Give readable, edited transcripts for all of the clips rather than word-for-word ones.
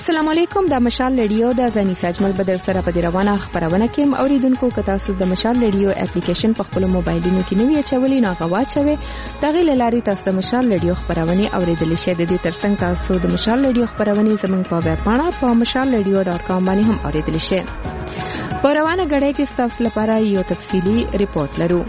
السلام علیکم. د مشال ریډیو د غنی ساجمل بدر سره په روانه خبرونه کې اوریدونکو کتا سو د مشال ریډیو اپلیکیشن په خپل موبایلونو کې نوی چولې نه غواچوي د غیل لاري تاسو د مشال ریډیو خبرونه اوریدل شئ. د دې ترڅنګ تاسو د مشال ریډیو خبرونه زموږ په ویب پاڼه په mashalradio.com باندې هم اوریدل شئ. په روانه غړې کې تاسو لپاره یو تفصیلی ریپورت لرو.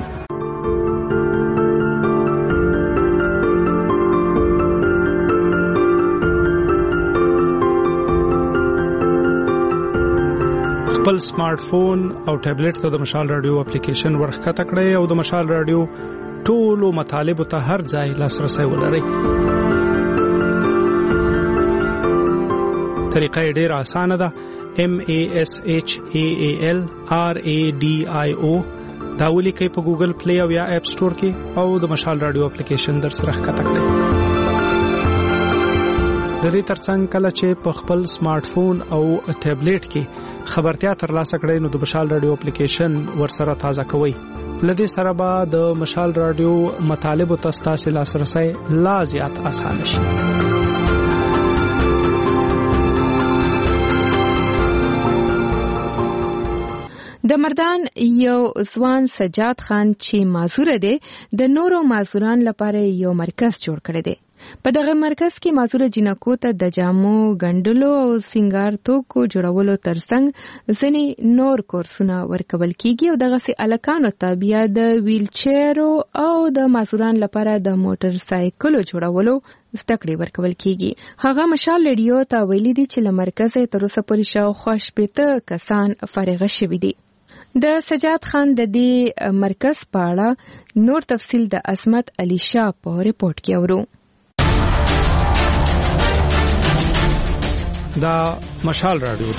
خپل سمارټ فون او ټابلیټ ته د مشال رادیو اپلیکیشن ورخکته کړئ او د مشال رادیو ټولو مطالب ته هر ځای لاسرسي ولرئ. طریقه ډېره اسانه ده. MASHALRADIO دا ولیکئ په ګوګل پلی او یا اپ سٹور کې او د مشال رادیو اپلیکیشن در سره ښکته کړئ. د دې ترڅنګ کله چې په خپل سمارټ فون او ټابلیټ کې خبرتیا ترلاسه کړئ نو د مشال رادیو اپلیکیشن ورسره تازه کوئ. لدې سره به د مشال رادیو مطالب او تاسو لاسرسي لا زیات اسانه شي. د مردان یو ځوان سجاد خان چې معذور دی د نورو معذوران لپاره یو مرکز جوړ کړی دی. په دغه مرکز کې معذور جنکو ته د جامو ګنډلو او سنگار توکو جوړولو ترڅنګ ځینې نور کورسونه ورکول کیږي او دغه سي الکانو ته بیا د ویل چیرو او د معذوران لپاره د موټر سایکلو جوړولو زدهکړې ورکول کیږي. هغه مشال ریډیو ته ویلي دي چې له مرکزه تر اوسه پورې شاوخوا 80 کسان فارغ شوي دي. د سجاد خان د دې مرکز په اړه نور تفصیل د عصمت علي شاه په ریپورت کې اورو. دا مشال رادیو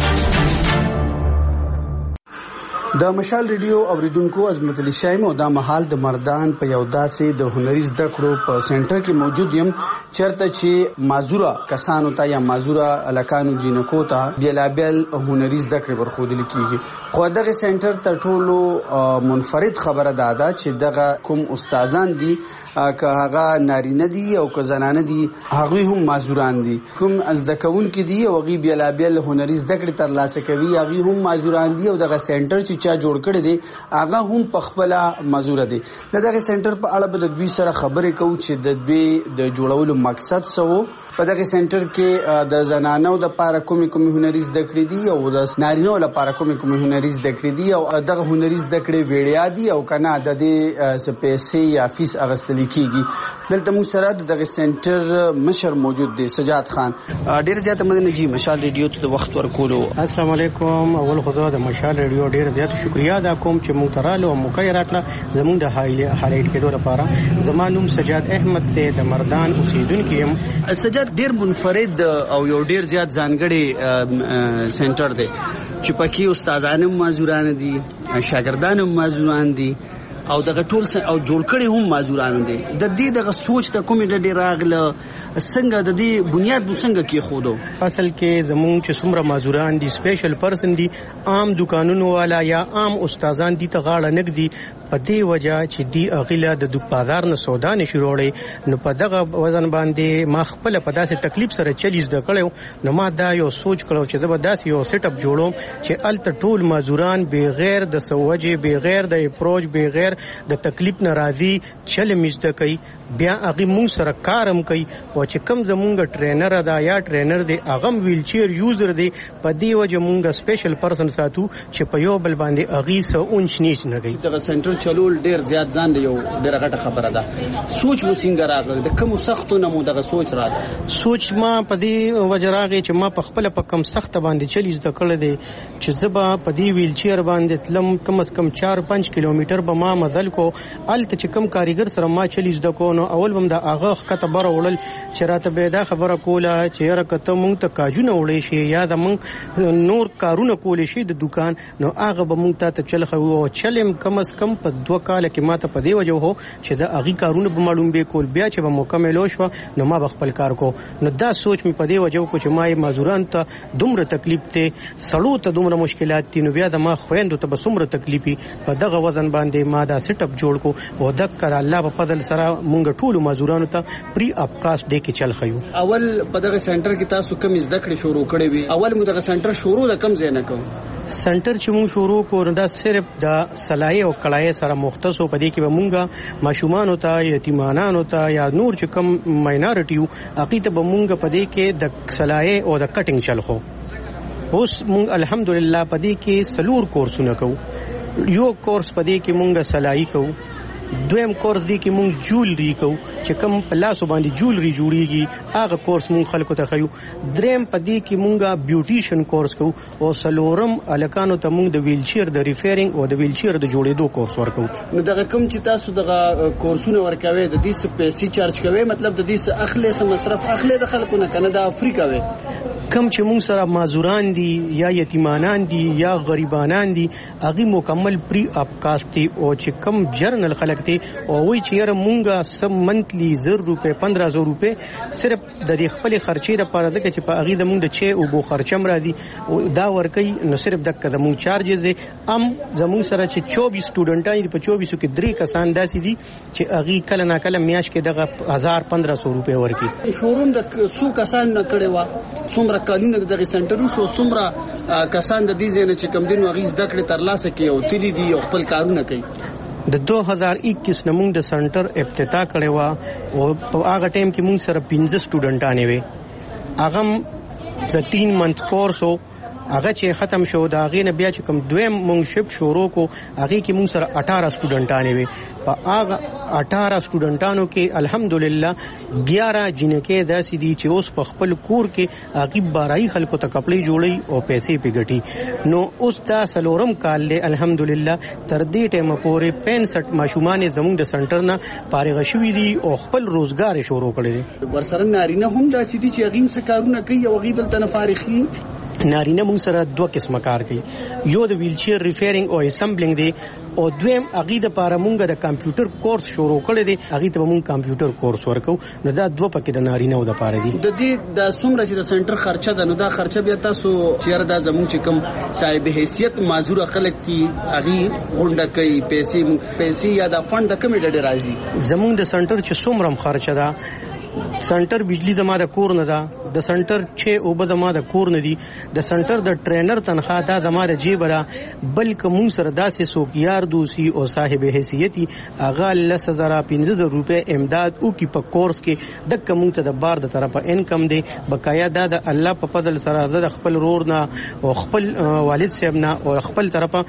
د مشال ریډیو اوریدونکو عظمت علي شاه او د مهال د مردان په یو داسې د هنري زده کړو په سنټر کې موجود یم چرته چې معذوره کسانو ته یا معذوره الکانو جنکو ته بیلابل هنري زده کړې ورخودل کیږي. خو دغه سنټر تر ټولو منفرد خبره ده چې دغه کوم استادان دي که هغه نارینه دي او که زنانه دي هغه هم معذوران دي. کوم زده کوونکي دي او هغه بیلابل هنري زده کړې ترلاسه کوي هغه هم معذوران دي او دغه سنټر چې چا جوړ کړی دی هغه هم په خپل معذور دي. دغه سنټر په اړه به د دوی سره خبرې کوو چې د دوی د جوړولو مقصد څه وو. په دغه سنټر کې د زنانو د لپاره کومې هنري زده کړې دي او د نارینه‌و لپاره کومې هنري زده کړې دي او دغه هنري زده کړې ویډیا دي او کنه د دې سپیسې یا فیس اغستل کیږي. دلته موږ سره دغه سنټر مشر موجود دی سجاد خان. ډیر زیات مننه جی مشال ریډیو ته وخت ورکولو. السلام علیکم. اول خدا د مشال ریډیو ډیر زیات شکریا ادا کوم چې موږ تراله او موقع راکړه زموږ د هایلایټ کېدو لپاره. زمانوم سجاد احمد ته د مردان اوسیدونکو يم. سجاد ډیر منفرد او یو ډیر زیات ځانګړي سنټر دی چې پکې استادانو معذوران دي شاګردانو معذوران دي او دغه ټول او جوړ کړي هم معذوران دي. د دې دغه سوچ ته کومې ډېر راغله څنګه د دې بنیاد څنګه کې خودو اصل کې زموږ چې څومره معذوران دي سپیشل پرسن دي عام دکانونو والا یا عام استادان دي ته غاړه نګدي په دې وجہ چې دی اغیلا د بازار نه سودا نشي وروړي نو په دغه وزن باندې ما خپل په داسې تکلیف سره چلیز د کړو نو ما دا یو سوچ کړو چې زه به داسې یو سیټ اپ جوړوم چې الته ټول معذوران بغیر د سوجې بغیر د اپروچ بغیر د تکلیف ناراضي چل مزده کوي بیا هغه مون سره کارم کوي او چې کم زمونږ ټرینر ادا یا ټرینر دی هغه ویل چیر یوزر دی په دی وجه مونږ سپیشل پرسن ساتو چې په یو بل باندې اغي سو اونچ نیچ نه کوي. دغه سنټر چلول ډیر زیات ځان دی یو ډیر غټه خبره ده. سوچ مو څنګه راغلی د کوم سختو نه مو دغه سوچ راغلی؟ سوچ ما په دی وجه راغی چې ما په خپل په کم سخت باندې چلیز د کړل دی چې زبا په دی ویل چیر باندې تلم کم از کم 4-5 کیلومتر به ما مزل کو الته چې کم کاریګر سره ما چلیز د کو نو اول بم د اغه کته بر وړل چې راته به دا خبره کوله چې یاره کته مونږ ته کاجونه وړې شي یا د مونږ نور کارونه کولې شي د دکان نو هغه به مونږ ته چل خو چلم کم از کم په 2 کال کې ماته په دی وجه هو چې د اغي کارونه به معلوم به کول بیا چې به مکمل شو نو ما خپل کار کو نو دا سوچ می په دی وجه کو چې ما معذوران ته دومره تکلیف ته سړو ته دومره مشکلات دي نو بیا د ما خويندو ته به څومره تکلیفي په دغه وزن باندې ما دا سیټ اپ جوړ کو او د کړه الله په فضل سره مونږ ټول مزدورانو ته پری اپکاس دې کې چل خيو. اول په دغه سنټر کې تاسو کوم زده کړې شروع کړې وي؟ اول مو دغه سنټر شروع د کم ځای نه کوم سنټر چې مونږ شروع کړو دا صرف د صلاحي او کړای سره مختص او پدې کې به مونږه ماشومان او ته یتیمانان او ته یا نور چې کم ماینورټیو عقیده به مونږ پدې کې د صلاحي او د کټینګ چل خو. اوس مونږ الحمدلله پدې کې سلور کورسونه کوو. یو کورس پدې کې مونږه صلاحي کوو، دویم کورس دی کې مونږ جولری کوو چې کوم په لاس باندې جولری جوړیږي هغه کورس مونږ خلکو ته خیو. دریم پدې کې مونږه بیوټیشن کورس کوو او سلورم الکانو ته مونږ د ویل چیر د ریفیرینګ او د ویل چیر د جوړېدو کورس ورکو. نو دغه کوم چې تاسو دغه کورسونه ورکوي د دې څه پیسې چارج کوي؟ مطلب د دې څه اخلي څه مصرف اخلي د خلکو نه کنه د افریقا وي کم چې مونږ سره مازوران دي یا یتیمانان دي یا غریبانان دي هغه مکمل پری اپکاس دي او چې کم جرنل خلک دي او وی چې یاره مونږه سم منتلی 1000 روپے 1500 روپے صرف د دې خپل خرچې لپاره د چې په هغه د مونږ د چه او بو خرچم راځي او دا ورکې نو صرف د کده مونږ چارجز دي زموږ سره چې 24 سټوډنټان دي په 24 کې 3 کسان داسي دي چې هغه کله نا کله میاش کې دغه 1500 روپے ورکې. شوروم د څو کسان نه کړي وا څومره قانون د دغه سنټرو شو څومره کسان د دې ځنه چې کم دین او غیز د کړي تر لاسه کې او تللی دي او خپل کارونه کوي. د 2021 نمونږ د سنټر افتتاح کړی و او په هغه ټیم کې مونږ سره 15 سټوډنټان وي. هغه د 3 منث کورس هغه چې ختم شو دا غي نه بیا چې کوم دویم مونږ شپ شروع کو هغه کې مونږ سره 18 سټوډنټان وي. په هغه 18 سټوډنټانو کې الحمدلله 11 جنکې داسې دي چې اوس په خپل کور کې هغه بارای خلکو ته کپړې جوړي او پیسې پیګټي. نو اوس دا سلورم کال له الحمدلله تر دې ټیمه پورې 65 ماشومان زموږ د سنټر نه فارغ شوي دي او خپل روزګار شروع کړی دي. ورسره نارینه هم داسې دي چې هغه څه کارونه کوي او هغه بل تنه فارغي. نارینه مونږ سره 2 قسمه کار کوي، یو د ویل چیر ریفیرینګ او اسمبلینګ دی او دویم هغه د پاره مونږ د کمپیوټر کورس شروع کړی دی هغه ته مونږ کمپیوټر کورس ورکو. نو دا 2 پکې د نارینه او د پاره دی. د دې د څومره چې د سنټر خرچه ده نو دا خرچه بیا تاسو چیرې دا زموږ چې کوم صاحب حیثیت معذور خلک کی هغه غونډه کوي پیسې یا د فند د کمی ډډه راځي. زموږ د سنټر چې څومره خرچه ده سنټر بجلی زما د کور نه ده، د سنټر 6 او به زما د کور نه دي، د سنټر د ټرینر تنخواه دا زما د جیب ده، بلکې مونږ سره داسې څوک یار دوسی او صاحب حیثیتي هغه 1,1500 روپے امداد او کی په کورس کې د کوم ته د بار د طرفه انکم دی. بقایا دا د الله په فضل سره د خپل رور نه او خپل والد صاحب نه او خپل طرفه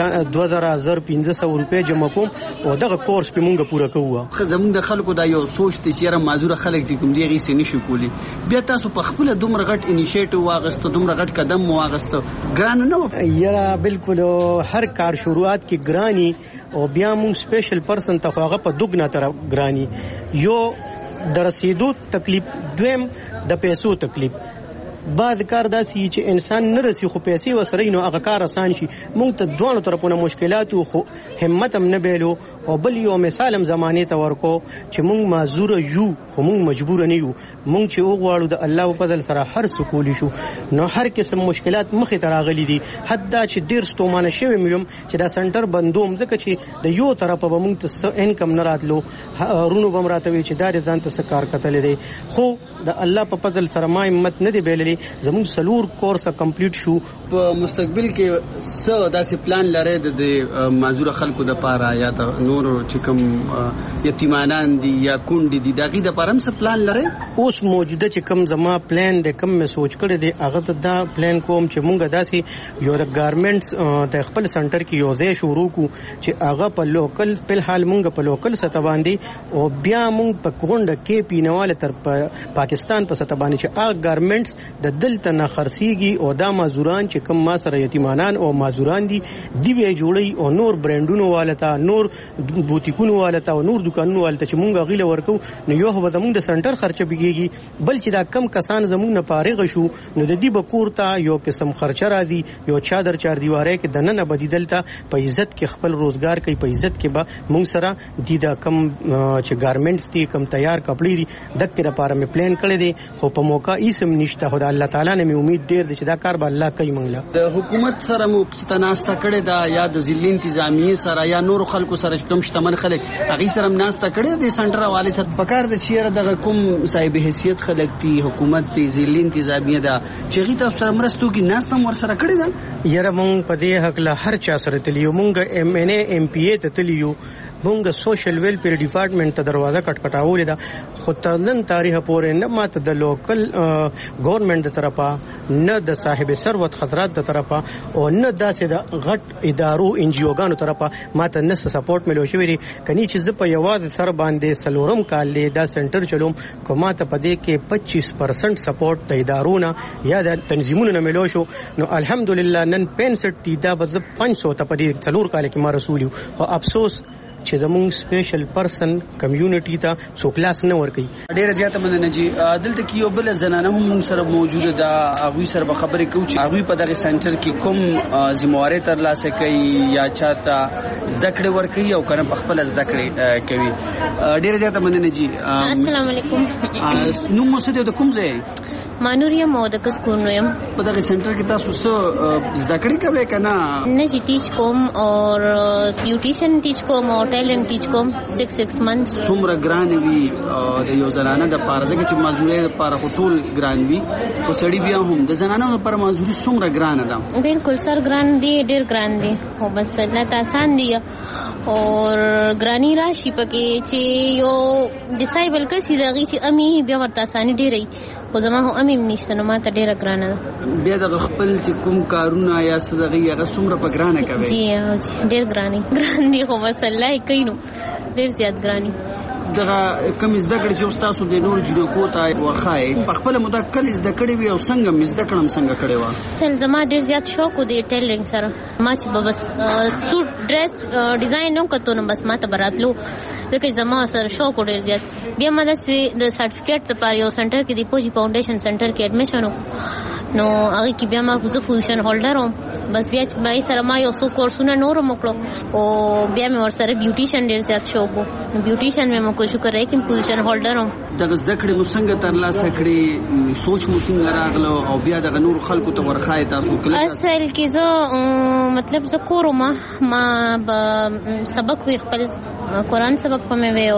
2500 روپے جمع کوم او دغه کورس په مونږه پوره کوو. زموږ د خلکو دا یو سوچ ته چیرې معذور خلک چې کوم دی غي سې نشو کولی بیا تاسو په خپل دومره غټ انیشیټیو واغسته دومره غټ قدم واغسته ګران نه یاره بالکل هر کار شروعات کې ګرانی او بیا مون سپیشل پرسن ته هغه په دغنا طرف ګرانی. یو د رسیدو تکلیف، دویم د پیسو تکلیف. بعد کار داسي چې انسان نه رسی خو پیسې وسره نو هغه کار آسان شي. مونږ ته دوه طرفونه مشکلات خو همت هم نه بیلو او بل یو مثال هم زمانه ته ورکو چې مونږ معذور یو خو مونږ مجبور نه یو. مونږ چې وغواړو د الله په فضل سره هر سکول شو نو هر قسم مشکلات مخې ته راغلي دي. حتی چې ډیر ستومانه شوی مې چې دا سنټر بندوم ځکه چې د یو طرفه به مونږ ته انکم نه راتلو رونو بم راتوي چې دا ځان ته کار کتل دي. خو د الله په فضل سره ما همت نه دی بیللی زموږ سلور کورس کمپلیټ شو. په مستقبل کې څه داسې پلان لري د معذور خلکو د پاره یا د نور چې کوم یتیمانان دي یا کونډې دي دغه د پاره څه پلان لري؟ اوس موجوده چې کوم زما پلان د کوم مې سوچ کړی دی هغه دا پلان کوم چې مونږه داسې یو د ګارمنټس د خپل سنټر کې یو ځای شروع کو چې هغه په لوکل په حال مونږ په لوکل سطح باندې او بیا مونږ په کونډه کې پینواله تر پاکستان په سطح باندې چې هغه ګارمنټس د دلته نه خرڅيږي او دا مازوران چې کوم ما سره یتیمانان او مازوران دي دی به جوړي او نور برانډونو والته نور بوتیکونو والته او نور دکانونو والته چې مونږ غیله ورکو نو یو به زمونږ د سنټر خرچه بګيږي. بل چې دا کم کسان زمونږ نه فارغ شو نو د دې بکور ته یو قسم خرچه راځي یو چادر چار دیواره کې د نن بدیدلته په عزت کې خپل روزګار کوي په عزت کې به مونږ سره د کم چې ګارمنټس دي کم تیار کپړې دي دغه لپاره مې پلان کړی دی خو په موقع ایسم نشته. خدای الله تعالی نه مې امید ډیر دی چې دا کار به الله کوي. موږ د حکومت سره مو تناسته کړی دا یا د ضلع انتظامی سره یا نور خلکو سره کوم شتمن خلک هغه سره ناسته کړی د سنټر حواله سره پکار د چیرې د کوم صاحب حیثیت خلک دی حکومت دی ضلع انتظامی دا چې تاسو سره مرستو کې ناسته ور سره کړی دا یره مونږ په دې حق له هر چا سره تلیو. مونږ ایم ان ای ایم پی ای ته تلیو. مونږ سوشل ویلفیر ډپارټمنټ ته دروازه کټکټاولې ده خو تر نن تاریخ پورې نه ماته د لوکل ګورنمنت د طرفه نه د صاحب ثروت خطرات د طرفه او نه داسې د غټ ادارو ان جی اوګانو طرفه ماته نه سپورټ ملو شوی دی. کني چې زه په یوازې سر باندې سلورم کال له دا سنټر چلوم کومه ته پدې کې 25% سپورټ د ادارو نه یا د تنظیمونو نه ملو شو. نو الحمدلله نن 65 دا بز 500 ته پدې څلور کال کې ما رسول او افسوس چې زموږ سپیشل پرسن کمیونټي ته څو کلاس نه ورکي. ډیره زیاته مننه جی. دلته کې یو بل زنانه هم سره موجوده ده هغه سره به خبرې کوو چې هغه په دغه سنټر کې کوم ذمہواری ترلاسه کوي یا چاته زده کړې ورکي او کنه په خپل زده کړې کوي. ډیره زیاته مننه جی. السلام علیکم. نو مو څه د کوم ځای مانوریا مو د کس کو نویم په دغه سنټر کې تاسو څه زده کړې کوي کنه نه چې ټیچ کوم او بیوټیشن ټیچ کوم او ټیلرینګ ټیچ کوم 6 منث. څومره ګران وی د یو زنانه د پارځه کې چې مازوري لپاره ټول ګران وی او سړی بیا هم د زنانه لپاره مازوري څومره ګران ده؟ بالکل سر ګران دی ډیر ګران دی او بس الله آسان دی او ګرانی راشي پکې چې یو ډیسایبل کسي دغه چې امي بیا ورته آسان ډیرې خو زما هم امیم نشته نو ماته ډیره ګرانه ده. بیا د خپل چې کوم کارونه یا صدقې هغه څومره په ګرانه کوي؟ جی ډیر ګران دي خو بس الله کوي نو ډیر زیات ګرانی. دغه کوم زده کړې چې تاسو د نور جنکو ته ورخای په خپل مدکل زده کړې وي او څنګه زده کړم څنګه کړې و؟ سل زما ډیر زیات شوق دی ټیلرینګ سره. ما چې بس سوټ ډریس ډیزاین نو کتو نو بس ماته براتلو لکه زما سره شوق ډیر زیات. بیا ما د سرټیفیکیټ لپاره یو سنټر کې دی پوجي فاونډیشن سنټر کې اډمیشن نو هغه کې بیا ما زه پوزیشن هولډر وم. بس بیا به سره ما یو څو کورسونه نور موکړو او بیا مې ور سره بیوټیشن ډیر زیات شوق وو. بیوټیشن مې مو کوشش کړی چې پوزیشن هولډر وم. دغه زده کړې مو څنګه ترلاسه کړې سوچ مو څنګه راغلو او بیا دغه نور خلکو ته ورخای تاسو کله؟ اصل کې زه مطلب زه کورم ما سبق وی خپل قرآن سبق پمې وی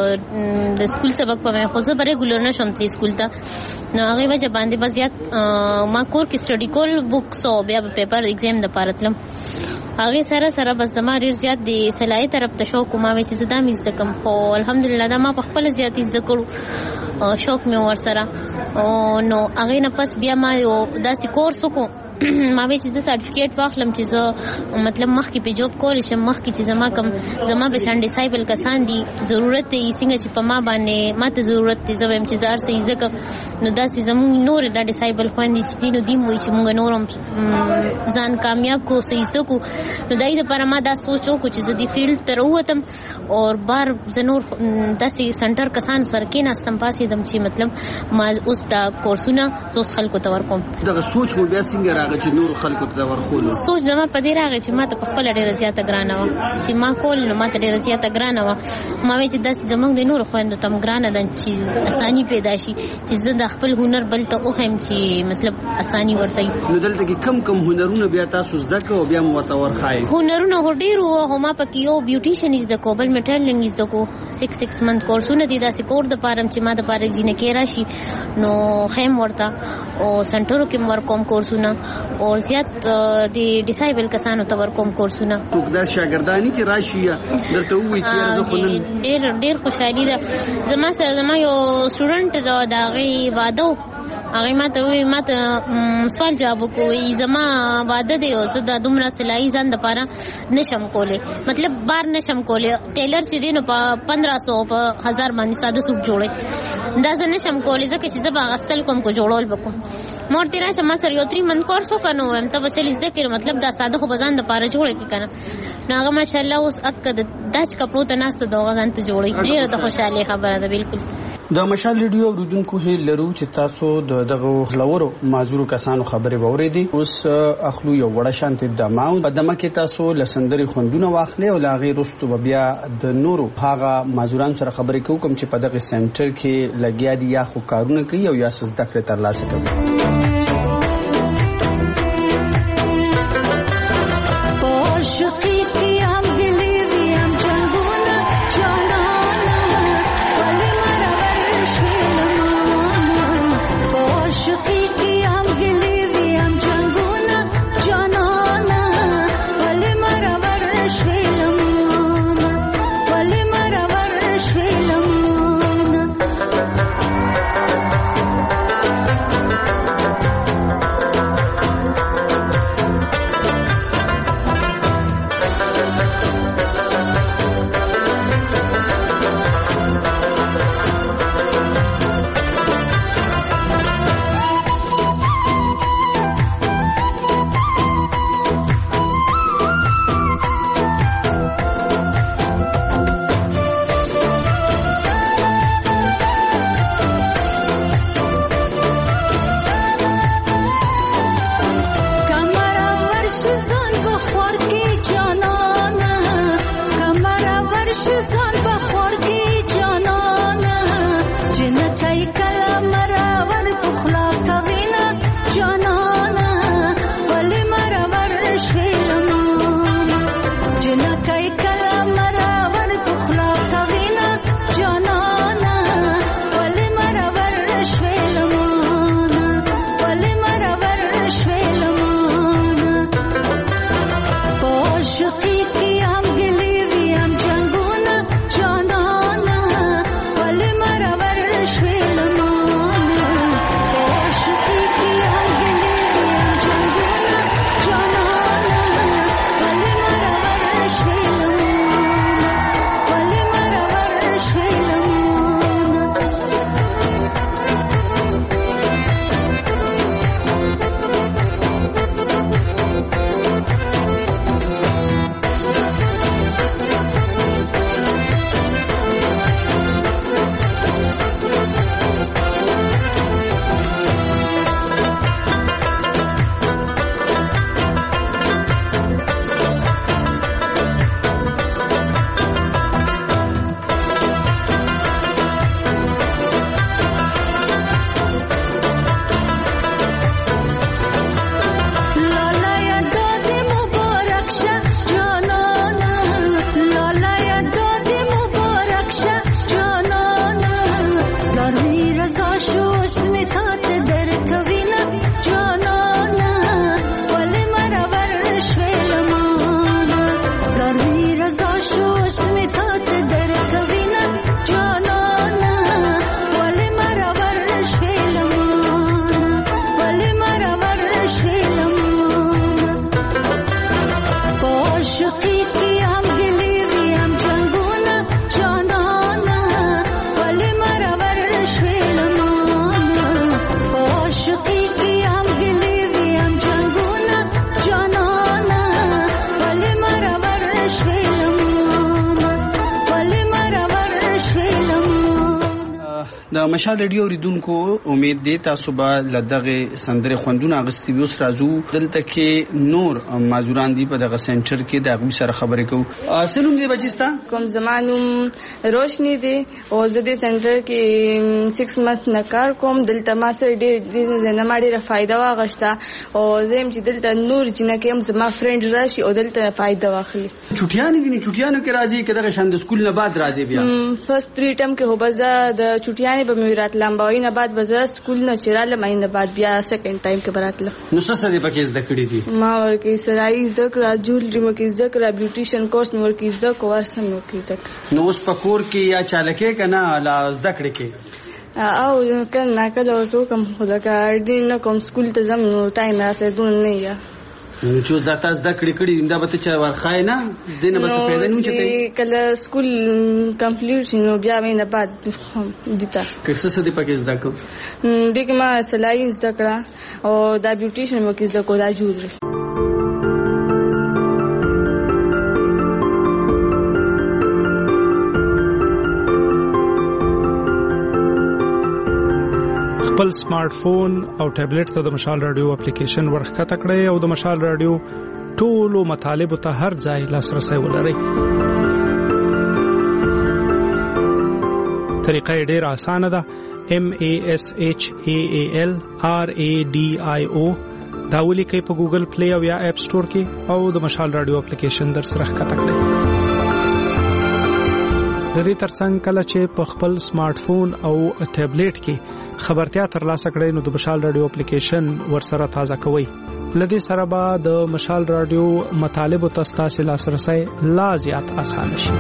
او د سکول سبق پمې خو زه به ریګولر نشم تلی سکول ته نو هغه وجه باندې بس زیات ما کور کې سټډي کول بوکس او بیا په پیپر ایگزام د پاره تلم. هغه سره سره بس زما ډیر زیات د صلاحیت طرف ته شوق ما وی چې زدا مې زده کوم خو الحمدلله دا ما په خپل زیات زده کړو شوق مې ور سره او نو هغه نه پس بیا ما یو داسې کورس وکړو ما به چې سرټیفیکیټ واخلم چې زه مطلب مخکې په جوب کول شم مخکې چې زما کم زما به شان ډیسایبل کسان دي ضرورت دی څنګه چې په ما باندې ماته ضرورت دی زه هم چې زار سې زده کوم نو داسې زموږ نور د ډیسایبل خوندې چې دینو دیم وي چې موږ نورم ځان کامیاب کو سې زده کو نو دای د پر ما دا سوچو کو چې زه دی فیلډ ته وروتم او بار زنور داسې سنټر کسان سره کې ناستم پاسې دم چې مطلب ما اوس دا کورسونه څو خلکو ته ورکوم. دا سوچ مو بیا څنګه چې نور خلکو ته ورخول سوچ زما په دې راغی چې ما ته په خپل ډیره زیاته ګرانه و چې ما کول نو ما ته ډیره زیاته ګرانه و ما وی چې داس زمونږ د نور خويندو تم ګرانه ده چې اساني پیدا شي چې زه د خپل هنر بل ته اوهم چې مطلب اساني ورته نو دلته کې کم هنرونه بیا تاسو زده کو بیا مو ورته ورخای هنرونه هډیرو هما پکې یو بیوټیشن زده کو بل میټرلینګ زده کو 6 منث کورسونه دي داسې کور د پارم چې ما د پاره جنې کې راشي نو خیم ورته او سنټرو کې مور کوم کورسونه او زیات د ډیسایبل کسانو ته ورکوم کورسونه. دا شاګردانی چې راشي درته وایي چې زه خو نن ډیر خوشحالي ده. زما سره زما یو سټوډنټ دا غي واده هغه ماته وی ماته سوال جواب کوي زما واده دی او زه د دومره سلای ځان د پاره نشم کوله مطلب بار نشم کوله ټیلر چې دینو په 1500 په 1000 باندې ساده سوټ جوړي دا زه نشم کوله ځکه چې زه باغستل کوم کو جوړول وکم مور تیرا شمه سره یو 3 منث کورس وکنو هم ته بچل زده کړ مطلب دا ساده خو بزان د پاره جوړي کی کنه ناغه ماشاءالله اوس اکد داچ کپړو ته ناست دوغه ځان ته جوړي ډیره د خوشاله خبره ده. بالکل د مشال ریډیو اوریدونکو هی لرو چې تاسو تاسو دغه لورو معذور کسانو خبرې ووریدي. اوس اخلو یو وړه شانت دماو په دمه کې تاسو لسندري خوندونه واخلې او لاغي رستو بیا د نورو هغه معذوران سره خبرې کوم چې په دغه سنټر کې لګیا دي یا خو کارونه کوي او یا څه زده کړې ترلاسه کوي. د مشال ریډیو ریدونکو امید دی تاسو به لدغه سندره خوندونه اغستی ویوس رازو دلته کې نور معذوران دی په دغه سنټر کې د غوي سره خبرې کوو. سلام دی بچستا کوم زمانوم روشنی دی او زه د سنټر کې 6 منث نکار کوم. دلته ما سره ډېر نه ما ډېره فائدہ واغشته او زم چې دلته نور جنکه هم زما فرند راشي او دلته فائدہ واخلي. چټیان دي چټیانو کې راځي کله چې شاند سکول نه بعد راځي بیا فرست 3 ټرم کې هوبزه د چټیان به میرات لمباوی نه بعد بزه سکول نه چراله ماینه بعد بیا سیکنډ ټایم کې براتله. نو څه څه دې پکې زده کړې دي؟ ما ورکه سړای زده کړه جولري مو کې زده کړه بیوټیشن کورس مو ورکه زده کوه سم مو کې زده. نو اوس په کور کې یا چالکې کنه لا زده کړې کې او کله کله ورته کوم خدا کار دي نه کوم سکول ته زم نو ټایم راځي دون نه یا نو چې دا تاسو د کړي کړي دا به ته ورخای نه دینه بس پیدا نه چته کله سکول کمپلیټ شنو بیا مینه بعد دیتا کیسه څه دی پکې زده کو دغه ما سلای زده کړه او دا بیوټیشن مو کې زده کو دا جوړ خپل سمارټ فون او ټابلیټ ته د مشال رادیو اپلیکیشن ورخکته کړئ او د مشال رادیو ټولو مطالبه ته هر ځای لاسرسي ولرئ. طریقه ډېره اسانه ده. MASHAALRADIO دا ولیکئ په ګوګل پلی او یا اپ سٹور کې او د مشال رادیو اپلیکیشن در سره ښکته کړئ. د دې ترڅنګ کله چې په خپل سمارټ فون او ټابلیټ کې خبرتیا ترلاسه کړئ نو د مشال رادیو اپلیکیشن ورسره تازه کوئ. لدې سره به د مشال رادیو مطالب او تاسو لاسرسي لا زیات اسانه شي.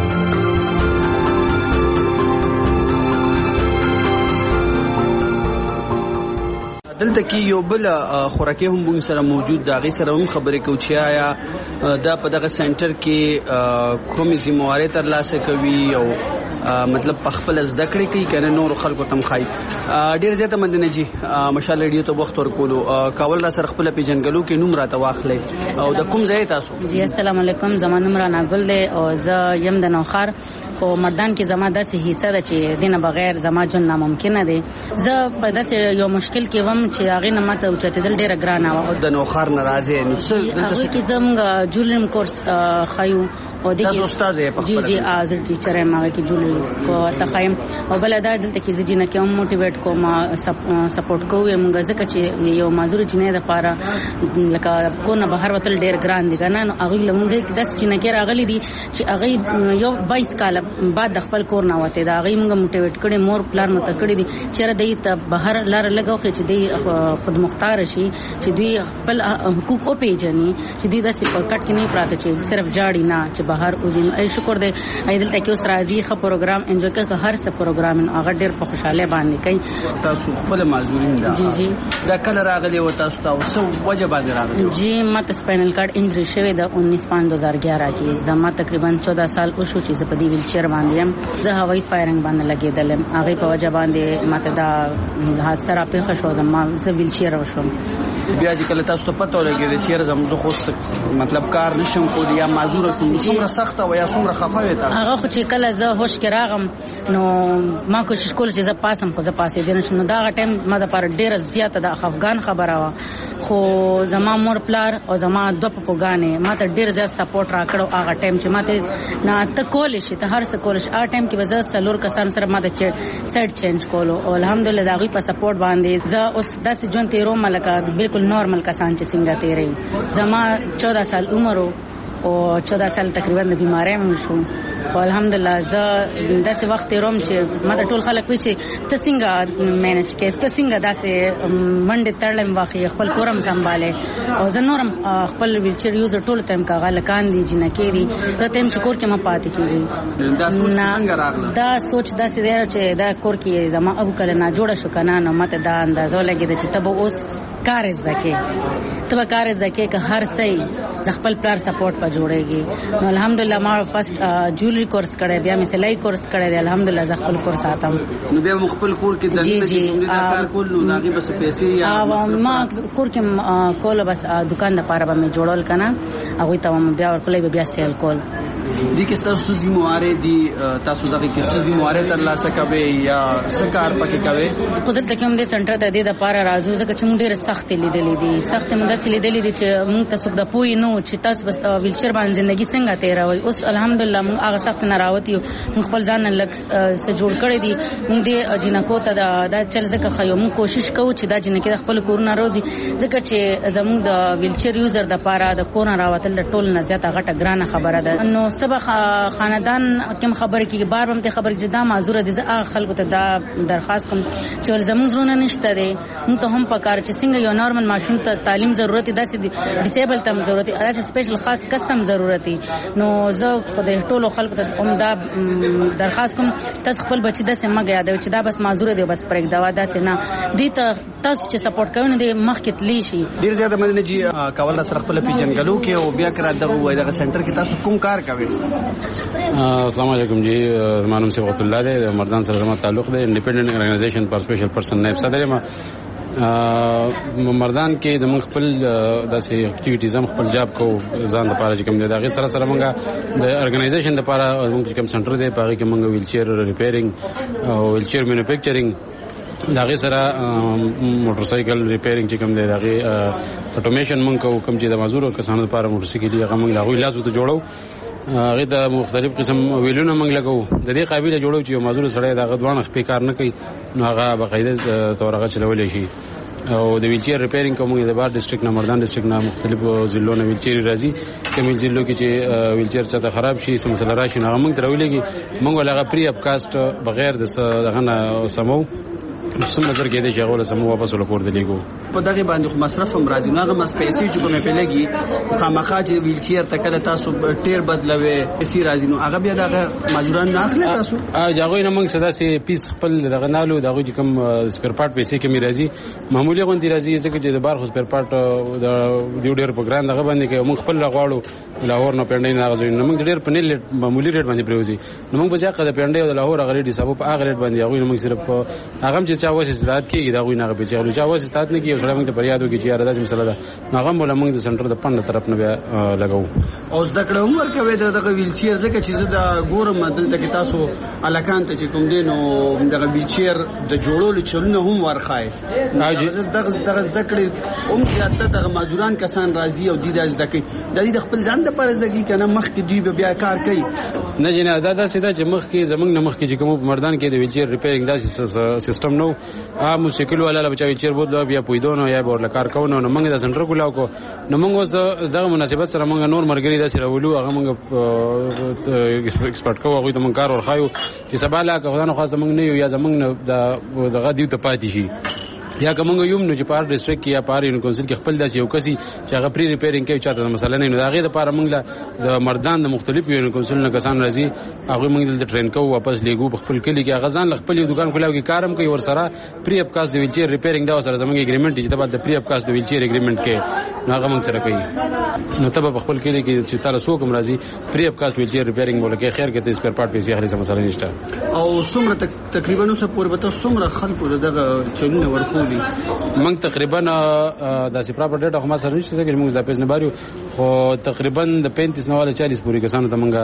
دلته کې یو بل خوراکي هم موږ سره موجود دا غي سره هم خبرې کوو چې آیا دا په دغه سنټر کې کومې ذمہواري ترلاسه کوي او مطلب په خپل زده کړې کوي کنه نور خلکو تم خای. ډیر زیاته مندنه جی مشال رادیو ته وخت ورکولو کاول را سره خپل پیجنګلو کې نوم راته واخلې او د کوم ځای تاسو؟ جی السلام علیکم، زما نوم رانا ګل دی او زه یم د نوخار خو مردان کې زما داسې حصہ ده چې دینه بغیر زما جون ناممکن دی. زه په داسې یو مشکل کې وم چې هغه نه ماته اوچتېدل ډیره ګرانه و او د نوخار ناراضه نو څه دلته کې زموږ جولرم کورس خایو او د استاد په جی جی از ټیچر یم هغه کې جولرم کو تخایم او بل دا دلته کې زجینه کې هم موټیویټ کوم سپورټ کوم ځکه چې یو معذور جنې د پاره لکه کو نه بهر وتل ډیر ګران دي کنه نو هغه لمونږ کې داس چې نه کې راغلي دي چې هغه یو 22 کال بعد د خپل کور نه وته دا هغه موږ موټیویټ کړي مور پلان مت کړي دي چې را دی ته بهر لار لګاو چې دی خود مختار شي چې دوی خپل حقوق او پیژني چې دوی داسې په کټ کې نه پراته چې صرف جاړي نه چې بهر اوزین ای شکر دې ایدل ته کې اوس راځي خو پروګرام انجوای کړه هر څه پروګرام هغه ډېر په خوشاله باندې کوي. تاسو خپل معذورین دا جی جی دا کله راغلی و تاسو تاسو وجه باندې راغلی؟ جی ماته سپاینل کارډ انجری شوی د 19/5/2011 کې زما تقریبا 14 سال او شو چې زه په دې ویل چیر باندې يم. زه هوایي فایرنګ باندې لګیدلم هغه په وجه باندې ماته دا حادثه را پیښ شو زما زه ویل چیر وشم. بیا چې کله تاسو ته پته ولګی چې زموږ خو مطلب کار نشم کول یا معذور کوم څومره سخت او یا څومره خفه وي تاسو؟ هغه خو چې کله زه هوش کې راغم نو ما کوشش کول چې زه پاسم خو زه پاسې دین شنو دا ټیم ما د پر ډیره زیاته د افغان خبره وا خو زما مور پلار او زما دوه پپوګانې ما ته ډیر زیات سپورټ راکړو هغه ټیم چې ما ته نه ته کول شي ته هر څه کول شي هغه ټیم کې وزه سلور کسان سره ما ته سیټ چینج کولو او الحمدلله دا غي په سپورټ باندې زه اوس داسې جون تیرو ملکه بالکل نورمال کسان چې څنګه تیرې زما 14 سال عمر او 14 سال تقریبا د بیماری مې شو او الحمدلله زه داسې وخت روم چې ماته ټول خلک وی چې ته څنګه مینج کې ته څنګه داسې منډه تړلم واقعي خپل کورم سنباله او زه نورم خپل ویلچر یوزر ټول ټایم کا غلکان دي جنکې دي ته تم شکر چې ما پاتې کیږي دا سوچ داسې دی چې دا کور کې زما ابو کله نه جوړه شو کنه نو ماته دا اندازه لګیږي چې ته به اوس کار زده کې که هر څه د خپل پلار سپورټ په جوړيږي نو الحمدلله ما فرست جولری کورس کړی بیا مې سلای کورس کړی دی الحمدلله ز خپل کورس ساتم نو بیا خپل کور کې د کار کول نو داغي بس پیسې یا ما کور کې کول بس دکان د پاره به مې جوړول کنه هغه ته بیا ورکلې بیا سیل کول دي کې تاسو ذمہواري دي تاسو دغه کې ذمہواري ترلاسه کوي یا سکار پکې کوي قدرت کوم دې سنټر ته دې د پاره راځو ځکه چې موږ ډېر سخت لیدلې دي سخت موږ داسې لیدلې دي چې موږ تاسو د پوي نو چې تاسو بس ویلچر باندې ژوندۍ څنګه تیروي اوس الحمدلله موږ هغه سخت نه راوتی موږ خپل ځان لږ څه جوړ کړی دي موږ دې جنکو ته دا چل ځکه خو موږ کوشش کوو چې دا جنکې خپل کور نه روزي ځکه چې زموږ د ویلچر یوزر د پاره د کور نه راوتل د ټول نه زیاته غټه ګرانه خبره ده نو سبا خاندان کوم خبره کې بار هم ته خبره جدا معذور دي زه خلکو ته دا درخواست کوم چې زموږ زونه نشته دي موږ ته هم پکار چې څنګه یو نورمال ماشوم ته تعلیم ضرورت دي داسې ډیسیبل تم ضرورت دي داسې سپیشل خاص کسٹم ضرورت دي نو زه خدای ټولو خلکو ته هم دا درخواست کوم تاسو خپل بچی داسې مګ یاد چې دا بس معذور دي بس پرېګ دا داسې نه دي ته تاسو چې سپورټ کوئ نو د مخکې تلی شي ډیر زیاته مدنه جی کول سره خپل پیجنګلو کې او بیا کرا دغه وای دغه سنټر کې تاسو کوم کار کوئ؟ السلام علیکم جی مانم صفات الله دې مردان سره زما تعلق دی انډیپندنٹ ارګنایزیشن پر سپیشل پرسن نائب صدر ما مردان کې زموږ خپل داسې اکټیویټیز هم خپل جاب کو ځان لپاره چې کوم دی دا غي سره سره موږ د ارګنایزیشن لپاره موږ کوم سنټر دی پاره کې موږ ویلچیر ریپیرینګ او ویلچیر مینوفیکچرینګ داغه سره موټر سایکل ریپیرینګ چې کوم دی داغه اټومیشن مونږ کوم چې د مزدور کسانو لپاره موټر سایکل هغه مونږ لاغوي لاسو ته جوړو هغه د مختلف قسم ویلونه مونږ لګو د دې قابلیت جوړو چې یو مزدور سره دغه دوه خپل کار نه کوي نو هغه بقاعده تورغه چلولې شي او د ویلچیر ریپیرینګ کوم د بار ډیسټریکټ نه مردان ډیسټریکټ نه مختلف ضلعو نه ویلچیر راځي کوم ضلعو کې چې ویلچیر څخه خراب شي سم مسله راشي هغه مونږ ترولېږي مونږ ولغه پری اپ کاست بغیر د دغه نه سمو سم نظر کې دي چې هغه سمو واپس ولکور دی لګو په دغه باندې خو مصرف هم راځي نو هغه مس پیسې چې کومه په لګي خامخا چې ویلچیر تکله تاسو ټیر بدلوي پیسې راځي نو هغه بیا دغه مجبوران نه اخلي تاسو هغه نه موږ صدا سي پیس خپل دغه نالو دغه چې کوم سپیر پارت پیسې کې می راځي معمولی غونډي راځي ځکه چې د بار خو سپیر پارت د ډیر په ګران دغه باندې کې موږ خپل راغواړو لاهور نه پندې نه غوښنه نو موږ ډیر په نیل معمولی ریټ باندې پروزي نو موږ بځه قد پندې او لاهور غړي دي سبب هغه ریټ باندې هغه موږ صرف هغه چې چا واسه زړات کېږي دا غوي نه به چې چا واسه ستات نه کیږي سره موږ ته پریادو کې چې یاره دا مسله ده هغه موږ موږ د سنټر د پند طرف نه بیا لګاو او زده کړه عمر کوي دغه ویلچیر ځکه چې زه د ګورم دلته کې تاسو الکان ته چې کوم دین او دغه ویلچیر د جوړولو چلونه هم ورخای دغه زده کړه هم زیاته دغه مزدوران کسان راضي او دي د زده کوي د دې خپل ځان د پرز دګي کنه مخ کې دی بیا کار کوي نه جنا دا سیده چې مخ کې زمنګ نه مخ کې چې کوم مردان کې د ویلچیر ریپیرینګ دا سیستم نو عام شکل ولا بچا ویلچیر بود بیا پویدونو یا بور لکار کوو نو موږ د سنټر کولاو کو نو موږ اوس دغه مناسبت سره موږ نور مرګري د سره ولو هغه موږ ایکسپرت کوو هغه ته موږ کار ورخایو چې سبا لا که خدانو خاصه موږ نه یو یا زمنګ دغه دیو ته پاتې شي یا کومه یوم نو چې پار ډیسټریکټ کې یا پار یو کونسل کې خپل داسې یو کسي چې هغه پری ریپیرینګ کوي چاته مسله نه دا غي د پاره موږ د مردان د مختلف یو کونسل نه کسان راځي هغه موږ د ټرین کوو واپس لګو خپل کلی کې غزان خپل یو دکان کولاو کې کارم کوي ور سره پری اپ کاس د ویلچیر ریپیرینګ دا سره زموږ اګریمنت چې د پری اپ کاس د ویلچیر اګریمنت کې هغه موږ سره کوي نو تبه خپل کلی کې چې تاسو کوم راځي پری اپ کاس ویلچیر ریپیرینګ ولکه خیر کې د سپیر پارت پیسې اخلي مسله نشته او څومره تقریبا نو سپور به تاسو څومره خلکو دغه چلونه ورکولي موږ تقریبا د سپراپر ډیټا خو ما سره نشته چې موږ ځپېس نه بارو خو تقریبا د 35 نه والا 40 پوری کسانو ته موږ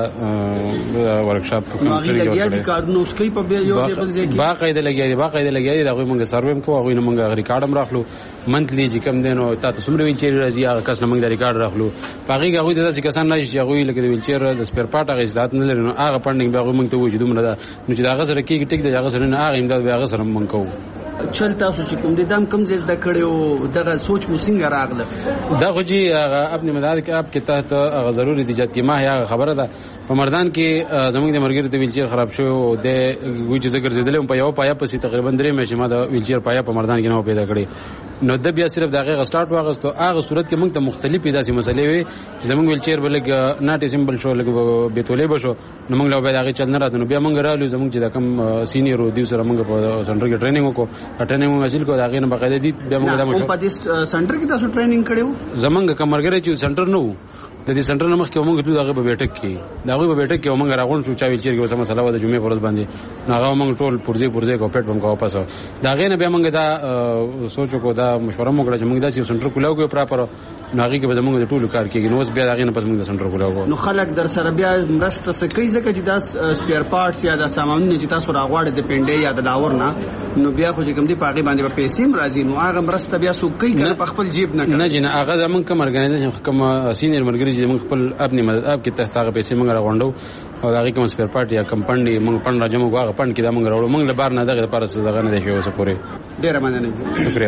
ورکشاپ کوو لګیا دي کارونه اوس کوي په یو ډیبل ځای کې باقاعده لګیا دي دا موږ سرویم کوو هغه موږ ریکارډ هم راخلو منتلی چې کم دینو تاسو څومره ویلچیر راځي هغه کس نه موږ د ریکارډ راخلو باقي هغه د داسې کسان نه چې هغه لکه د ویلچیر د سپیر پارت هغه ځات نه لري نو هغه پندینګ به موږ ته وجود نه ده نو چې دا هغه سره کې ټیک د هغه سره نه هغه امداد به هغه سره موږ کوو چل تاسو چې کوم د دم کم زده کړو دغه سوچ مو څنګه راغله دا خو جی خپل مدار کې اپ کې تحت ضروري دي چې ما هغه خبره ده په مردان کې زموږ د مرګري د ویلچیر خراب شو او د ویچ ذکر زیدل په یو پایا پسې تقریبا 3 مې ما د ویلچیر پایا په مردان کې نو پیدا کړی نو د بیا صرف دغه سٹارټ واغستو هغه صورت کې موږ ته مختلفې داسې مسلې وي چې زموږ ویلچیر بلګ ناټ سیمبل شو لګ بیتولې بشو نو موږ له دغه چل نه راته نو بیا موږ رالو زموږ چې د کم سینیئر او دیو سره موږ په سنټر کې ټریننګ وکړو ټریننګ موږ حاصل کړو هغه نه بقاعده دي بیا موږ د په دې سنټر کې تاسو ټریننګ کړو زمونږ کمرګره چې سنټر نو د دې سنټر نه مخکې موږ ټول هغه په بیٹک کې موږ راغون شو چا ویلچیر کې وسه مسله و د جمعې پرځ باندې هغه موږ ټول پرځي کو پټ موږ واپس دا غې نه بیا موږ دا سوچو کو دا مشوره موږ چې موږ دا سنټر کولاو کې پراپر ناغي کې به موږ د ټول کار کېږي نو بیا دا غې نه پس موږ د سنټر کولاو نو خلک در سره بیا مرسته کوي ځکه چې دا سپیر پارټس یا د سامانونه چې تاسو راغواړئ د پنډې یا د لاور نه نو بیا خو چې کوم دی پاغي باندې په پیسې راځي نو هغه مرسته بیا سو کوي کنه په خپل جیب نه جن هغه زمون کوم ارګنایزیشن کوم سینیئر مرګري چې موږ خپل خپل مدد اپ کې تحت هغه پیسې موږ راغونډو او هغه کوم سپیر پارت یا کمپنی موږ پند راځو هغه پند کې دا موږ راوړو موږ لبار نه دغه لپاره څه دغه نه دی شوی اوسه پوره ډیر مننه شکریہ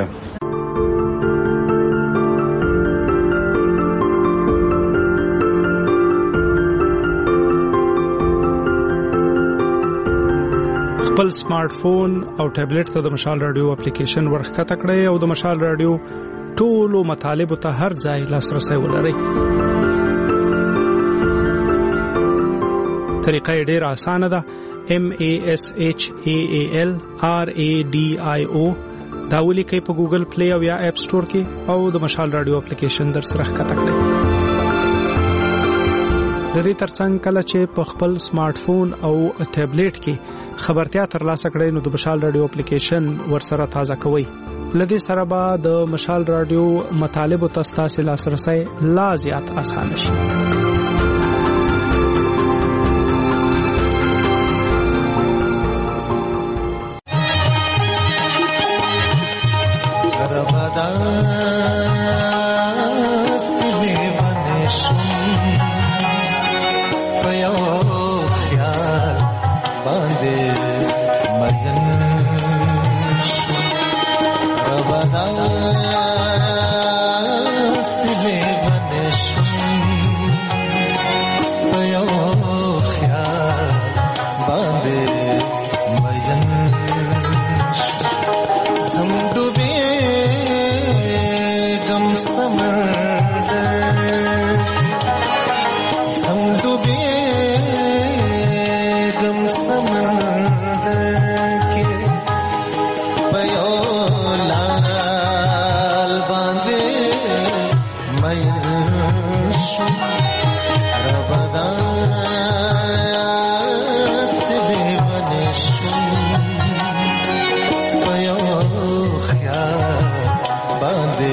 خپل سمارټ فون او ټابلیټ ته د مشال رادیو اپلیکیشن ورخکته کړئ او د مشال رادیو ټولو مطالب ته هر ځای لاسرسي ولرئ. طریقه ډېره اسانه ده. MASHAALRADIO دا ولیکئ په ګوګل پلی او یا اپ سٹور کې او د مشال رادیو اپلیکیشن در سره ښکته کړئ. د دې ترڅنګ کله چې په خپل سمارټ فون او ټابلیټ کې خبرتیا ترلاسه کړئ نو د مشال رادیو اپلیکیشن ورسره تازه کوئ. لدې سره به د مشال رادیو مطالب او تاسو لاسرسي لا زیات اسانه شي. डूबेगम समंदर के पयो लाल बांधे मैं रबदा से बेवनिश पयो ख्याल बांधे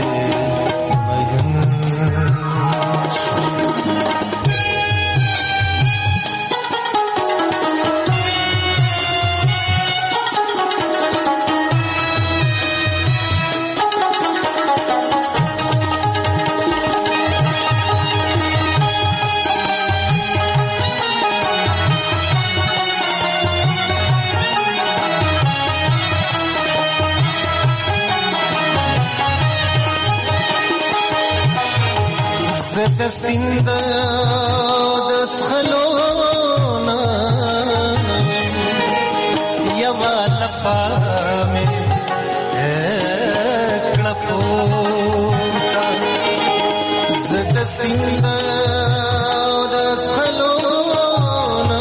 सिंध दसलोना यवालपा में क्लपोता ज़द सिंध दसलोना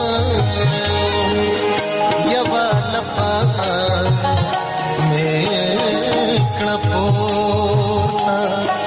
यवालपा में क्लपोता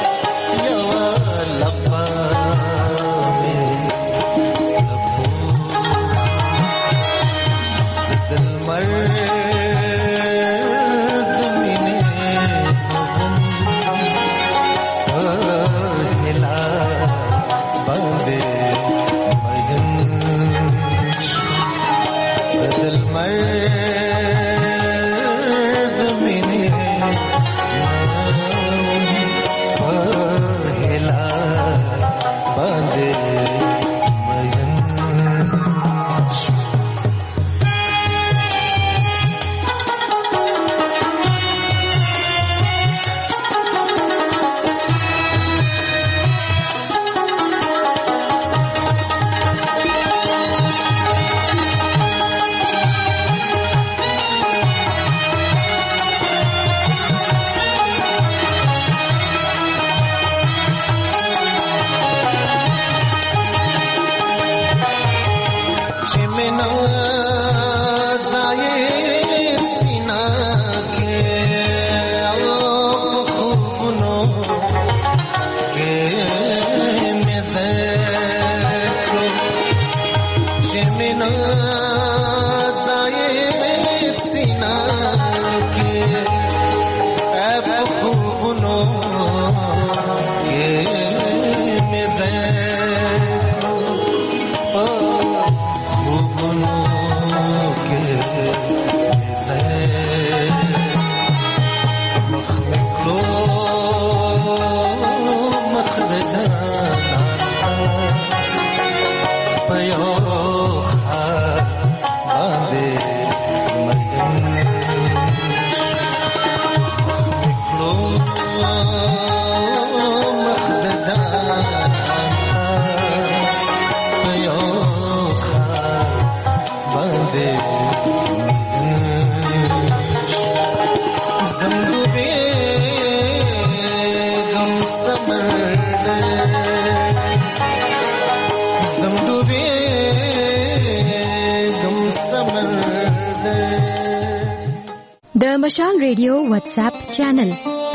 د مشال ریډیو واتساپ چینل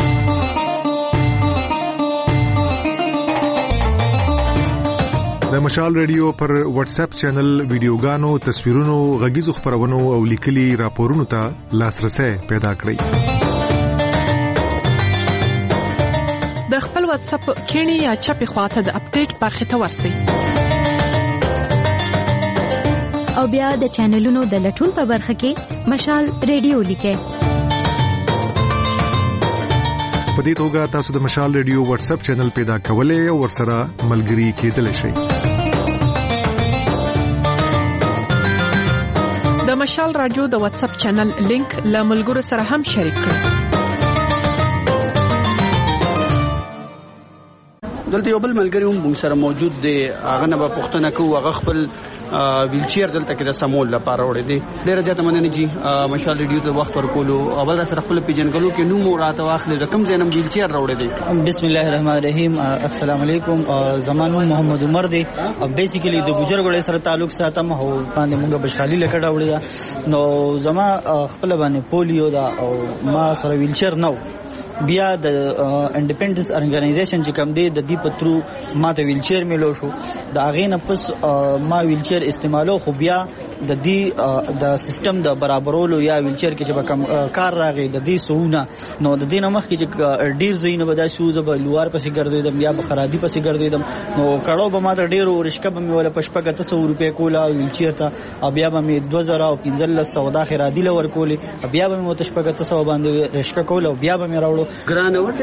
د مشال ریډیو پر واتس اپ چینل ویډیوګانو، تصویرونو، غږیزو خبرونو او لیکلي راپورونو ته لاسرسي پیدا کړئ. د خپل واتس اپ کینی یا چپی خواته د اپډیټ برخه ته ورسئ. او بیا د چینلونو د لټون په برخه کې مشال ریډیو لیکئ. په دې توګه تاسو د مشال ریډیو واتس اپ چینل پیدا کولای او ورسره ملګري کېدلی شئ. د مشال رادیو د واتس اپ چینل لینک له ملګرو سره هم شریک کړئ. دلته یو بل ملګری هم موږ سره موجود دی، هغه نه به پوښتنه کوو، هغه خپل ویل چیر دلته کې د سمول لپاره وړي دي. ډیره زیاته مننه جی مشال ریډیو ته وخت ورکولو. اول سره خپل پیجنګلو کې نوم راته واخلې د کوم ځای نه ویل چیر راوړي دي؟ بسم الله الرحمن الرحیم. السلام علیکم. زمانو محمد عمر دی. بیسیکلی د ګجرګړې سره تعلق ساتم او باندې موږ بشخالي لکړه وړي دا. نو زما خپل باندې پولیو دا او ما سره ویل چیر نو بیا د انډیپندنس ارګنایزیشن چې کوم دی د دې پترو ما ته ویل چیر ملو شو. د هغې نه پس ما ویل چیر استعمالو، خو بیا د دې د سیستم د برابرولو یا ویل چیر کې چې به کم کار راغی د دې سونه، نو د دې نه مخکې چې ډیر ځایونه به دا شو زه به لوار پسې ګرځېدم یا به خرادي پسې ګرځېدم، نو کړو به ما ته ډېرو رشکه به مې وله په شپږ 800 روپۍ کوله ویل چیر ته، او بیا به مې 2000 او 1500 دا خرادي له ورکولې، بیا به مې ورته شپږ 800 باندې رشکه کوله او بیا به مې راوړو. ګرانه و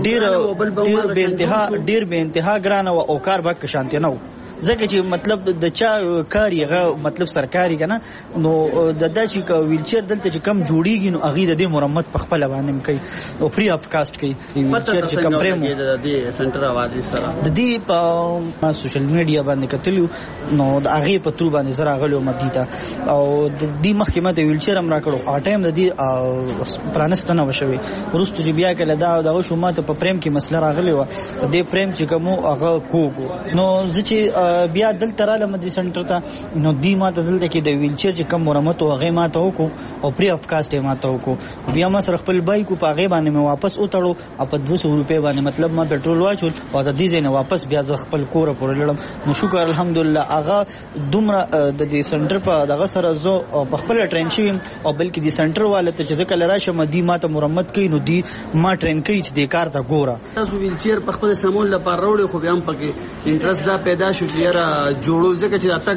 ډیر به انتها ګرانه او کار به شانتي نه و، ځکه چې مطلب د چا کار یې مطلب سرکاري کنه، نو د دا چې ویل چیر دلته چې کم جوړیږي نو هغه د دې مرمت په خپل باندې کوي او فری اف کاست کوي. ویل چیر چې کم پرېمو د دې سنټر आवाज سره د دې په سوشل میډیا باندې کتلو، نو د هغه په تر باندې سره غلو مدیتا او د دې مخکې ماته ویل چیر هم راکړو ا ټایم د دې پرانستنه وشوي. ورستو چې بیا کله دا شو ماته په پریم کې مسله راغلی و، د دې پریم چې کوم هغه کوګو، نو چې بیا دلته رااله مدي سنټر ته، نو دی ماته دلته کې د ویل چیر چې کم مرمت او هغه ماته وکړو او پری اف کاست ماته وکړو. بیا ما سره خپل بایک په هغه باندې مې واپس وتړو او په 200 روپۍ باندې مطلب ما پټرول واچول او د دې نه واپس بیا ځ خپل کور پورې لړم. نو شکر الحمدلله هغه دومره د دې سنټر په دغه سره زه په خپل ټرین شوم، او بلکې د سنټر والے ته چې کله راشم دی ماته مرمت کوي، نو دی ما ټرین کوي چې د کار ته ګوره. تاسو ویل چیر په خپل سمول لپاره وروړي، خو بیا هم پکې انټرست دا پیدا شو چې جوړو ځکه چې راتګ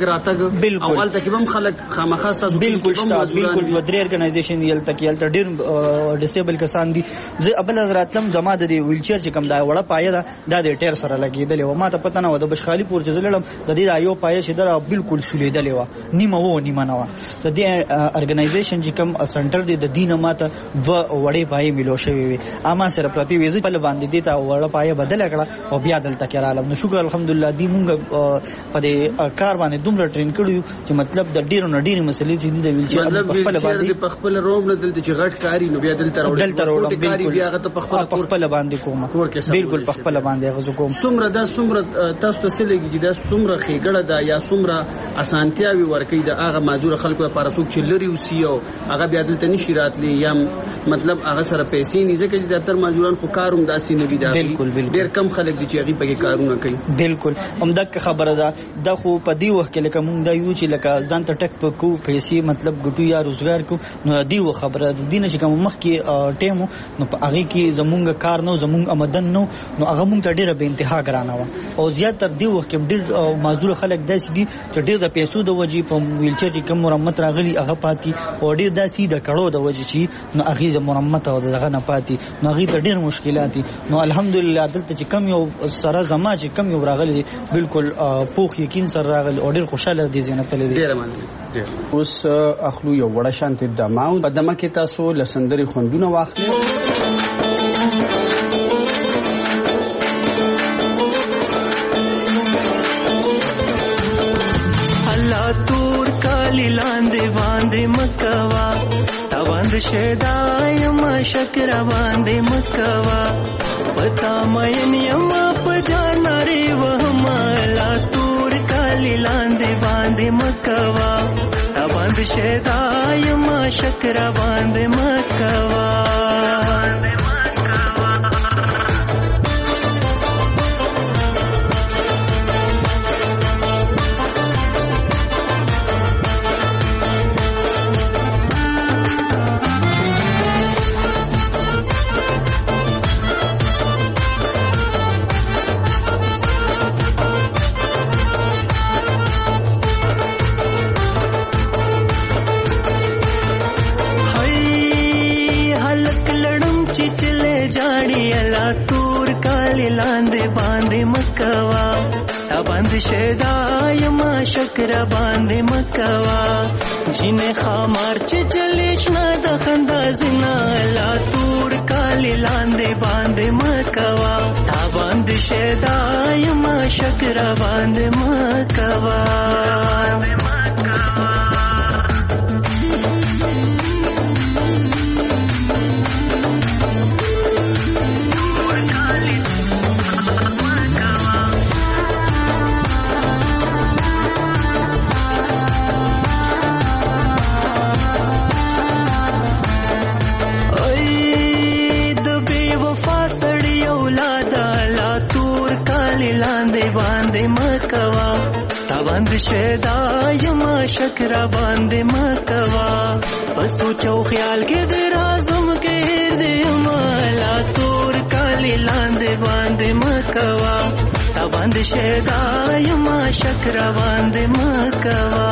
اول تکي هم خلک خامخاس تاسو بالکل و درې ارګنایزیشن یل تکیل ته ډیر ډیسیبل کسان دي. زه ابل حضراتلم زما د ویل چیر چې کوم دا وړه پایه دا د ټیر سره لګیدلې و، ما ته پته نه و د بشخالي پور چې لړم د دې یو پایه چې دا بالکل سولېدلې و، نیمه و نیمه نه و. د دې ارګنایزیشن چې کوم سنټر دی د دینه ماته وړې پایه ملو شوی وي، اما سره پرتی ویزه په باندې دی ته وړه پایه بدل کړه او بیا دلته کې رااله. نو شکر الحمدلله دی مونږ په دې کار باندې دومره ټرین کړو چې مطلب د ډیرو نه ډیرې مسلې چې د ویل چیر په خپل باندې په خپل روم نه دلته چې غټ کاری نو بیا دلته راوړم بالکل بیا هغه ته په خپل باندې کوم بالکل په خپل باندې هغه کوم. څومره تاسو ته سلګي چې دا څومره خېګړه ده یا څومره اسانتیاوي ورکړي د هغه معذور خلکو لپاره څوک چې لري وسیو هغه بیا دلته نشي راتلی یا مطلب هغه سره پیسې نه ځکه چې زیاتره معذوران خو کاروم داسې نه وي، دا بالکل ډیر کم خلک دي چې هغه په کارونه کوي. بالکل همدغه خبره ده. دا خو په دی وخت کې لکه مونږ دا یو چې لکه ځان ته ټک پکو پیسې مطلب ګټو یا روزګار کو، نو دی و خبره د دینه چې کوم مخ کې ټیمو نو په هغه کې زمونږ کار نو زمونږ آمدن نو هغه مونږ ته ډیره به انتها ګرانه و، او زیات تر دی وخت کې ډیر معذور خلک داسې دي چې ډیر د پیسو د وجې په ویل چیر کې کم مرمت راغلي هغه پاتې، او ډیر داسې د کړو د وجې چې نو هغه د مرمت او دغه نه پاتې، نو هغه ته ډیر مشکلات دي. نو الحمدلله دلته چې کم یو سره زما چې کم یو راغلي بالکل پوخ یقین سره راغلی او ډیر خوشاله دي زینت تل دي. ډیر مننه. اوس اخلو یو وړه شانت دماو په دمه کې تاسو لسندري خوندونه واخلئ. الله تور کالی لاندې باندې مکوا تاوند شیدای ما شکر باندې مکوا پتا مې نیم په جاناري وهم الله تور کالی لاندې باندې مکوا تاوند شیدای ما شکر باندې مکوا. باندې شیدا یما شکر باندې مکوا جنې خمار چې چلیش نه د خندا زنا لا تور کالی لاندې باندې مکوا تا باندې شیدا یما شکر باندې مکوا باندې شیدا یما شکر باندې مکوا پسو چو خیال کې د رازم کې دې مالا تور کالی لاندې باندې مکوا تا باندې شیدا یما شکر باندې مکوا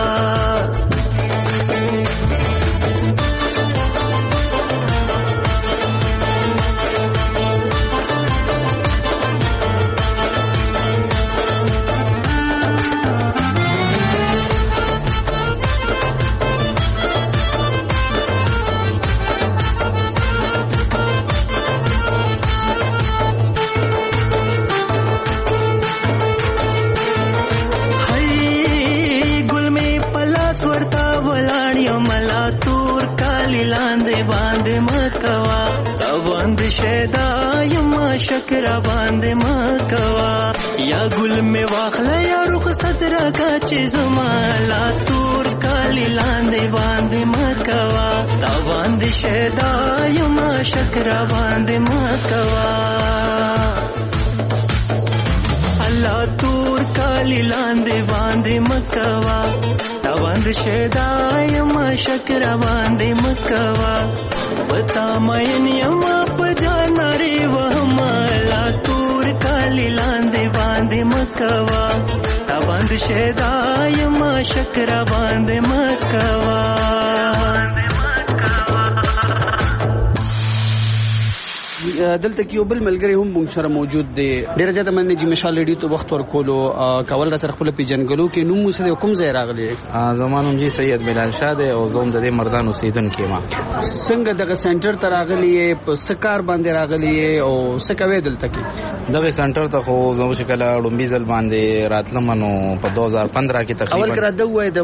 شیدا یما شکر باندې مکوا یا ګل می واخله یا رخصت راکا چې زما لا تور کالی لاندې باندې مکوا تا باندې شیدا یما شکر باندې مکوا الله تور کالی لاندې باندې مکوا تا باندې شیدا یما شکر باندې مکوا پتا مین یما پجانری وهما لا تور کالی لاندې باندې مکوا تا باندې شیدا یما شکر باندې مکوا دلته کې یو بل ملګری هم موږ سره موجود دی. ډیر زیاته مننه چې مشال ریډیو ته وخت ورکولو کول را سره خپل پیجنګلو کې نوم سره کوم ځای راغلی؟ زمانوم جی سید بلال شاه دی او زوم د مردان اوسیدونکو ما. څنګه دغه سنټر ته راغلی په سکار باندې راغلی او سکوي دلته کې دغه سنټر ته خو زموږ شکل ډومبي ځل باندې راتلمنو په 2015 کې تقریبا اول کړه د وای د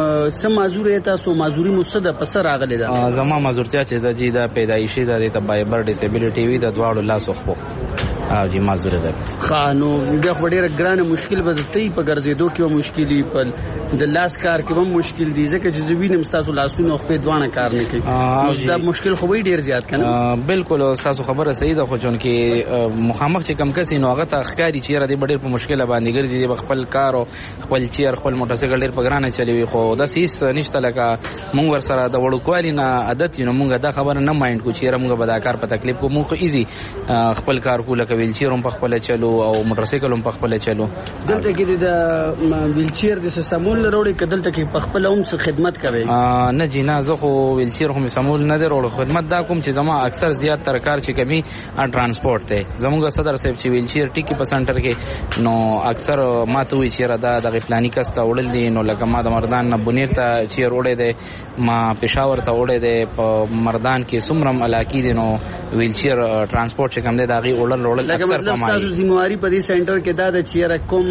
سم مازوري تاسو مازوري مصد په سر راغلی دا زما مازورتیا چې د جی د پیدایشي د بایبر ډیسابیلیټي وی د دواړو لاسو خو او جی مازور ده خانو د خبرې ګرانه مشکل به ته په ګرځېدو کې مشکلې په د لاس کار کې هم مشکل دي ځکه چې زوینم تاسو لاسونه خو په دوانه کار نه کوي دا مشکل خو وی ډیر زیات کنه بالکل تاسو خبره صحیح ده خو چون کې مخامخ چې کم کسي نو هغه ته ښکاری چې را دي ډیر په مشکل باندې ګرځي خپل کار او خپل چیر خپل موټر سایکل ډیر په ګرانه چلیوي خو دا سیس نشته لکه مونږ ور سره د وړوکوالي نه عادت نو مونږ دا خبره نه مایند کو چې مونږ به دا کار په تکلیف کو مونږ ایزي خپل کار کو لکه ویلچیر هم په خپل چلو او موټر سایکل هم په خپل چلو دلته کې د ویلچیر د سیستمول وروړي کدلته کې په خپل هم خدمت کوي نه جنا زه خو ویلچیر هم سمول نه وروړو خدمت دا کوم چې زما اکثر زیات تر کار چې کمی ترانسپورت ته زموږ صدر صاحب چې ویلچیر ټیکی په سنټر کې نو اکثر ماته وی چې را د غفلانی کسته وړل دي نو لکه ما د مردان نه بنیر ته چیر وړې ده ما پېښور ته وړې ده په مردان کې سمرم علاقې دي نو ویلچیر ترانسپورت چې کوم ده دا غي وړل اکثر تاسو ذمہواری په دې سنټر کې دا د چیر کوم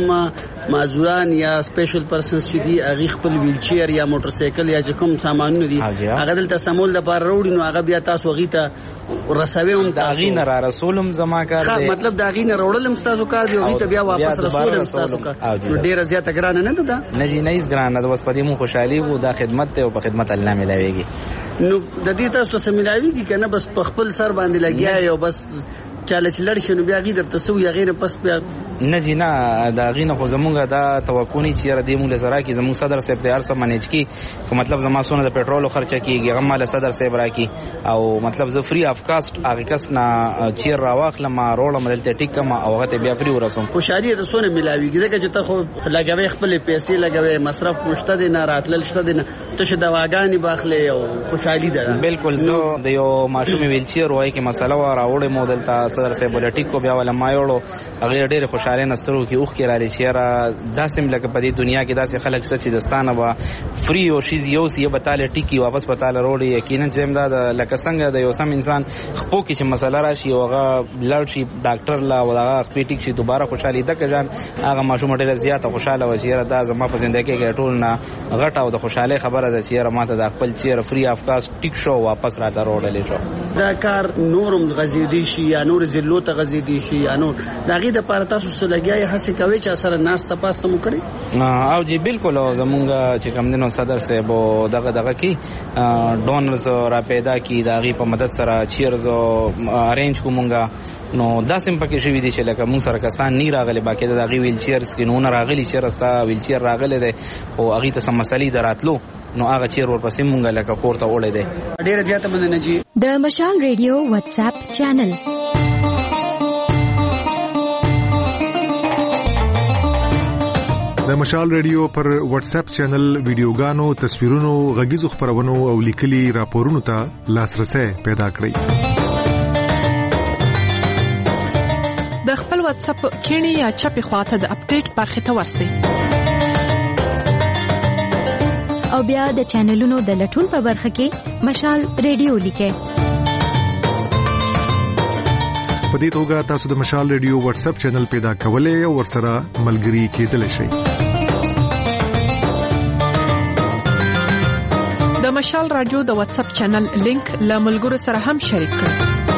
معذوران یا سپیشل پرسنز چې دي هغه خپل ویلچیر یا موټر سایکل یا کوم سامانونه دي هغه دلته سمول د بار وروړي نو هغه بیا تاسو غي ته رسوي هم دا غي نه را رسولم زما کار دی مطلب دا غي نه وروړل تاسو کار دی غي ته بیا واپس رسولم تاسو کار ډیر زیاته ګرانه نه ده نه جی نه ګرانه ده بس په دې مو خوشحالي وو دا خدمت ته او په خدمت الله ملاويږي نو د دې تاسو سره ملاويږي کنه بس په خپل سر باندې لګیا یو بس چاله چې لړ شنو بیا غي درته سو یا غیر پس بیا نه جی نه دا غي نه خو زمونږه دا توقع چې را دې مول زرا کې زموږ صدر صاحب ته ارسه منیج کی کو مطلب زما سونه د پېټرول خرچه کیږي غم مال صدر صاحب را کی او مطلب زه فری اف کاست هغه کس نه چیر راواخله ما روړم دلته ټیک ما او هغه بیا فری ورسوم خوشالي د سونه ملاويږي ځکه چې ته خو لګوي خپل پیسې لګوي مصرف پوښته دي نه راتلل شته دي ته ش دواګانی باخله او خوشالي ده بالکل زه د یو ماشوم ویلچیر وای کی مسله و راوړې مودل ته صدر صاحب ولټیک کو بیا ولا ما یوړو هغه ډېر خوشاله نسترو کې اوخ کې را لې چیرې داسې لکه په دې دنیا کې داسې خلک چې دستانه وا فری او شي یو سی بتاله ټیکی واپس بتاله روړي یقینا چې دا لکه څنګه د یو سم انسان خپو کې چې مسله راشي او هغه بلډ شي ډاکټر لا او هغه خپېټیک شي دوباره خوشالي ده کجان هغه ماشوم ډېر زیاته خوشاله و چې دا زما په ژوندۍ کې ټول نه غټه او د خوشاله خبره ده چې ماته د خپل چیرې فری اف کاست ټیک شو واپس راته روړلې شو دا کار نورم غزيدي شي یا نور زلو ته غزيدي شي یا نور دغه د پاره تاسو سلګیای هڅه کوي چې سره ناس ته پاسته مو کړی او جی بالکل زمونږ چې کوم دنو صدر صاحب دغه کی ډونرز را پیدا کی دغه په مدد سره چیرز ارینج کومونګه نو داسم پکې شوی دي چې لکه مون سره کسان نه راغلي باقي د دغه ویل چیرز کې نو نه راغلي چې راستا ویل چیر راغله ده او هغه ته سم مسلې دراتلو نو هغه چیر ورپسې مونږه لکه کوړه وړې ده ډیره زیاته مننه جی د مشال ریډیو واتس اپ چینل د مشال ریډیو پر واتس اپ چینل ویډیوګانو تصویرونو غږیزو خبرونو او لیکلي راپورونو ته لاسرسي پیدا کړئ د خپل واتس اپ کینی یا چپی خواته د اپډیټ برخه ته ورسئ او بیا د چینلونو د لټون په برخه کې مشال ریډیو لیکئ په دې توګه تاسو د مشال ریډیو واتس اپ چینل پیدا کولای او ورسره ملګري کېدلی شئ د مشال رادیو د واتس اپ چینل لینک له ملګرو سره هم شریک کړئ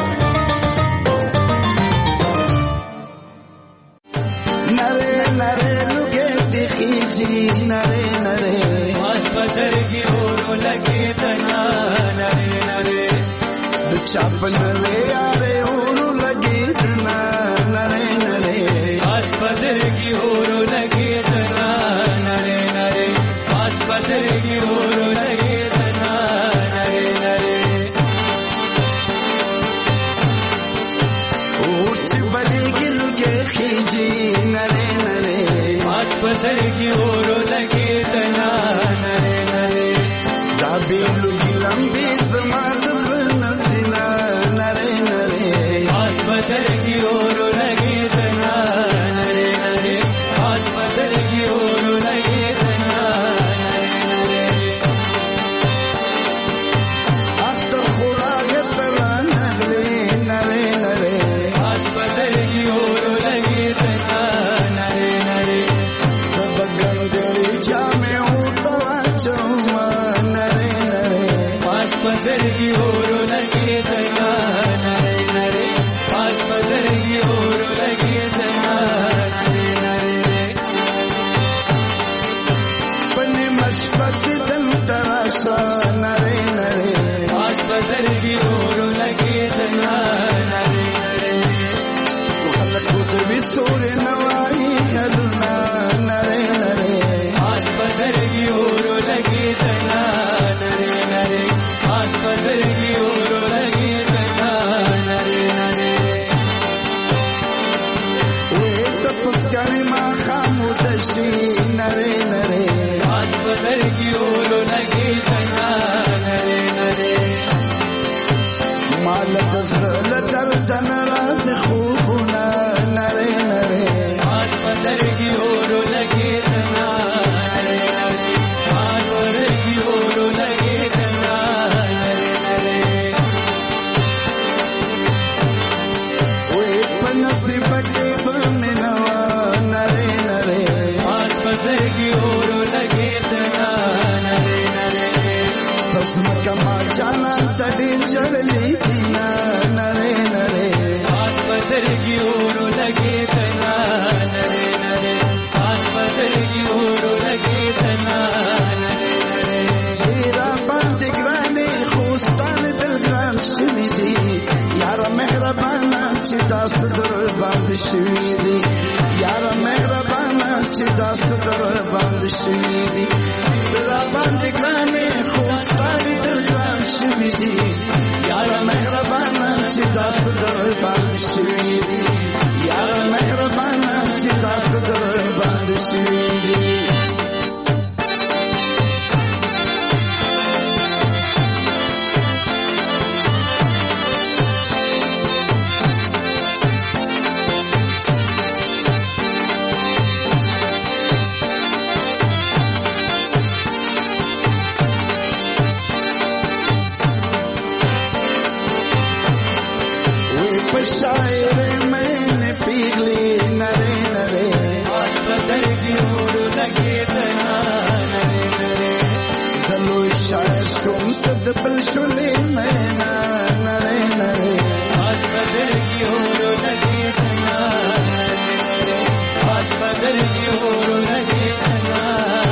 نره نره لګې دخیږي نره نره واس بدر کی اورو لګې تنا نره نره چاپ نره یاره اورو لګې تنا نره نره واس بدر کی اورو لګې تنا نره نره واس بدر کی اورو لګې تنا نره نره اور چې بدل کی لګې خيږي نره نره واس بدر کی اورو لګې تنا نره نره دا به لګي لمبي زمانه نزنا نره نره واس بدر کی اورو لګې تنا نره نره واس بدر کی اورو لګې تنا نره نره استغفر الله تعالی نغلي نره نره واس بدر کی اورو لګې تنا نره نره سبګندري جامه اوتا چوما نره نره واس بدر کی اورو لګې تنا نره نره واس بدر کی اورو لګې تنا نره نره پنه مشبت دل تراشا نره نره واس بدر کی اورو لګې تنا نره نره خلق کو به سور نوای حلنا نره نره واس بدر کی اورو لګې تنا نره نره واس بدر کی اورو لګې تنا نره نره وې تپسکانی ما خاموشي نره نره واس بدر کی اورو لګې تنا نره نره مال دزل تر دنراز خوبنا نره نره واس بدر کی اورو لګې تنا نره نره واس بدر کی اورو لګې تنا نره نره وې پنصیب کې بمنوا نره نره واس بدر کی اورو لګې تنا نره نره تسم کما چانا تډیر چړلې تینا نره نره واس بدر کی اورو لګې تنا نره نره واس بدر کی اورو لګې تنا نره نره هیرا باندې ګرانې خوستان دل ګران شوي دي یار مهربانا چې تاسو در باندې شوي دي یار مهربانا چې تاسو در باندې شوي دي در باندې ګرانې خوستان دل ګران شوي دي یار مهربانا چې تاسو در باندې شوي دي یار مهربانا چې تاسو در باندې شوي دي شوم تد بل شولې مینا نره نره آس بدر کی اور لگے تنا آس بدر کی اور لگے تنا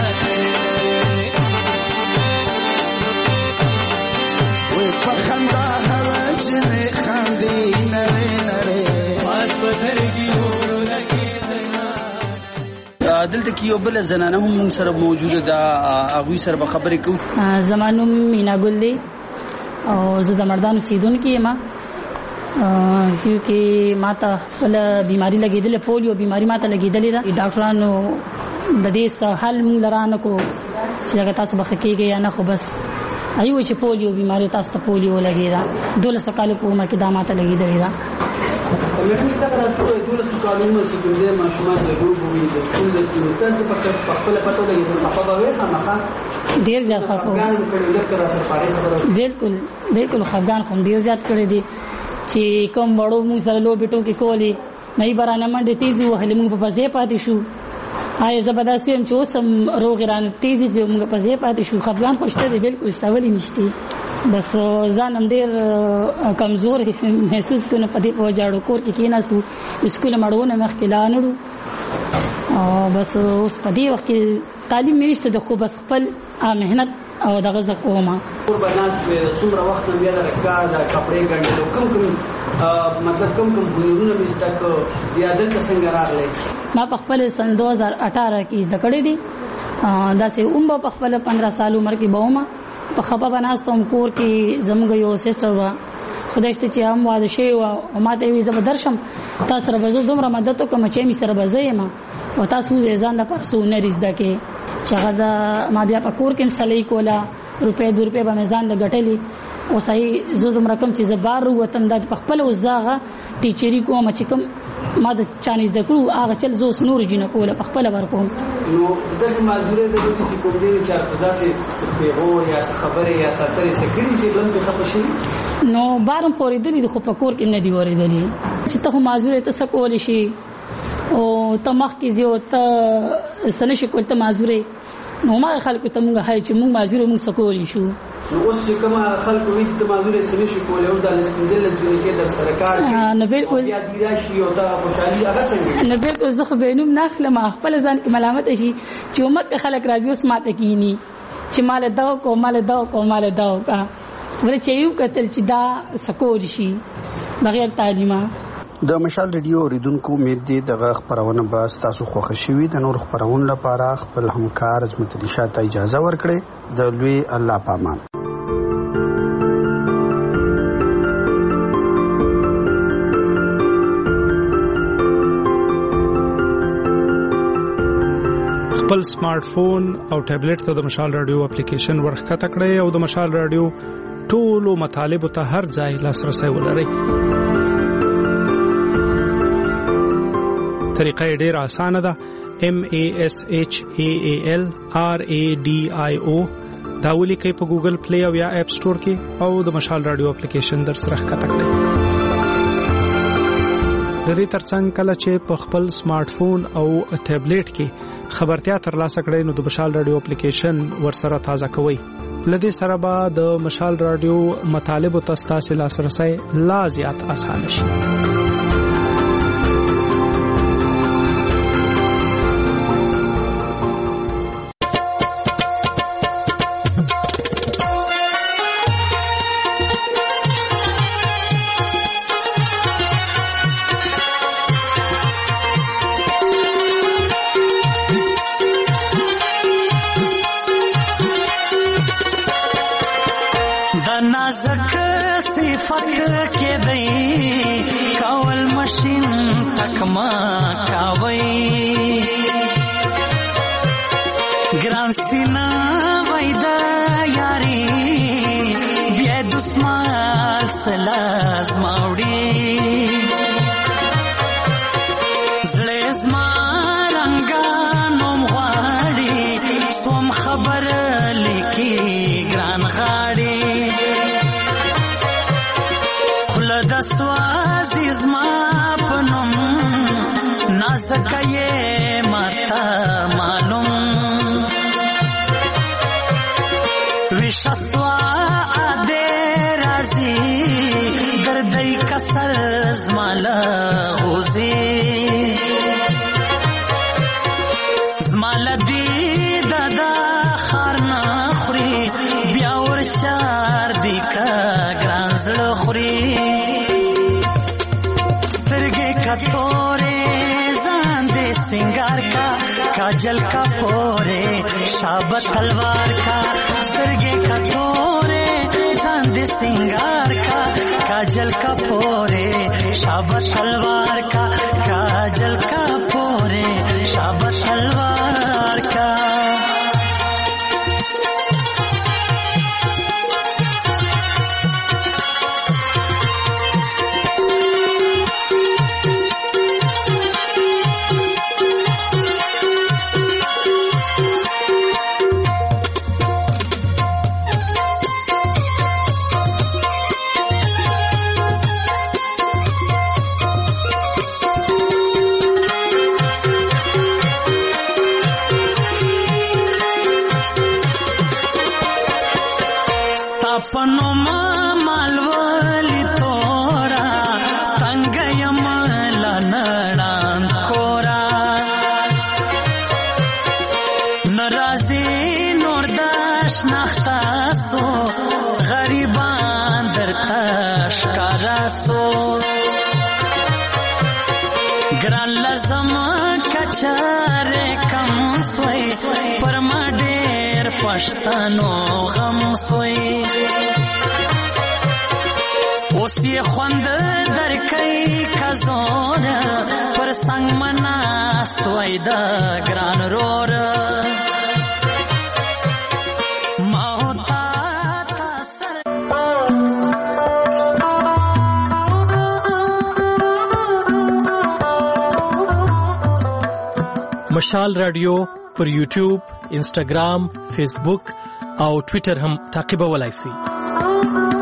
وې پخندا هوا چې خاندي نره نره آس بدر کی اور لگے تنا. دلته کې یو بل زنانه هم موږ سره موجوده ده هغوی سره به خبرې کوو. زما نوم مینا ګل دی او زه د مردانو اوسېدونکې یم کیونکې ما ته خپله بیماري لګېدلې پولیو بیماري ما ته لګېدلې ده. ډاکټرانو د دې څه حل موږ له رانه کو چې هغه تاسو به ښه کېږئ یا نه خو بس هغوی وایي چې پولیو بیماري تاسو ته پولیو لګېده 12 کالو په عمر کې دا ما ته لګېدلې ده. کمیټې ته راځو 12 کالونو چې کوم دې ماشومان د لوبو وي د سکول د تاسو په خپل پټو لګي په خپل به خامخا ډیر زیات خفه بالکل خفګان هم ډیر زیات کړی دي چې کوم وړو موږ سره لوبې ټوکې کولې نه برانه منډې تیزي وهلې موږ په ځای پاتې شو. آیا زبردست یم چې اوس هم روغ رانه تیزي چې موږ په ځای پاتې شو. خفګان خو شته دی بالکل شته ولې نشته بس ځان هم ډېر کمزور محسوس کړو په دې په جاړو کور کې کېناستو اسکول مړونه مخکې لا نړو بس اوس په دې وخت کې تعلیم مې نشته د خو بس خپل مهنت او دغه زه کومه کور بناس په څومره وخت نه بیا د کار د کپڑے ګڼلو کوم مطلب کوم هنرونه مې زده کړو بیا دلته څنګه راغلی. ما په خپل سن 2018 کې زده کړې دي داسې عمر په خپل 15 سال عمر کې به ومه په خپه بناستم کور کې زموږ یو سیسټر وه خدای شته چې هم واده شوی وه او ما ته یې ویل زه به درشم تا سره به زه دومره مدد وکړم چې مې سره به زه یم او تاسو ځان لپاره څه هنر زده کړې چې هغه ما بیا په کور کې سلۍ کوله روپۍ 2 روپۍ به مې ځان له ګټلې اوس زه دومره کم چې زه بار ووتم دا په خپله اوس زه هغه ټیچري کوم چې کوم ما د چانې زده کړو هغه چل زه اوس نورو جینه کوله په خپله ورکوم. نو دغه معذورۍ د دې چې کوم دی چې داسې پیغور یا خبرې یا ساترې سکړي چې بلند خپه شي نو بارم پورېدلې خو په کور کې نه دی ورېدلې چې ته خو معذورۍ ته څه کولی شي او ته مخکې ځې او ته څه نه شي کولی ته معذورۍ نو ما خلکو ته مونږ هایي چې مونږ معذورۍ مونږ څه کولی شو. نو اوس چې کوم خلکو وایي چې معذورۍ څه نه شي کولی او دا لسپنځل کې در سره کار کوي نو بالکل بیا دی راشي او دا خوشحالي هغه څنګه نو بالکل زه خو به نوم نه اخلم خپل ځان کې ملامت شي چې مکه خلک راځي اوس ماته کینی چې مال دا کو ورته چې یو کتل چې دا سکول شي بغیر تعلیمه. د مشال ریډیو اوریدونکو امید دی دغه خبرونه به تاسو خوښ شوي د نور خبرونو لپاره خپل همکار عظمت علي شاه ته اجازه ورکړئ د لوی الله پامان. خپل سمارټ فون او ټابلیټ ته د مشال رادیو اپلیکیشن ورخکته کړئ او د مشال رادیو ټولو مطالبه ته هر ځای لاسرسي ولرئ. طریقه ډیر اسانه ده MASHAALRADIO دا ولیکئ په ګوګل پلی او یا اپ سٹور کې او د مشال رادیو اپلیکیشن در سره ښکته کړئ. د دې ترڅنګ کله چې په خپل سمارټ فون او ټابلیټ کې خبرتیا ترلاسه کړئ نو د مشال رادیو اپلیکیشن ورسره تازه کوئ. لدې سره به د مشال رادیو مطالبه تاسو لاسرسي لا زیات اسانه شي. شسوا اده رازي دردای کسر زمالا غوزي زمالا دی دادا خارنا خوري بیا ورشار دی کا ګرانزړ خوري سترګې کټوره ځان دې سنگار کا काजल का पोरे शाबत तलवार का सरगे का तोरे चांद सिंगार का काजल का पोरे शाबत तलवार का काजल का पोरे शाबत तलवार का पनो मालवली तोरा तंगयम लनड़ान कोरा नराजी नोरदाश नखतासो गरीबान در تشکاراسو گران لزم کچاره کم سوی پرما ډیر پښتنو غم سوی اوس یې خوند درکې کزور پر څنګ مناست وای دا ګران رور مشال رادیو پر یوټیوب، انسټاګرام، فیسبوک او ټوئیټر هم تعقیبولای شئ.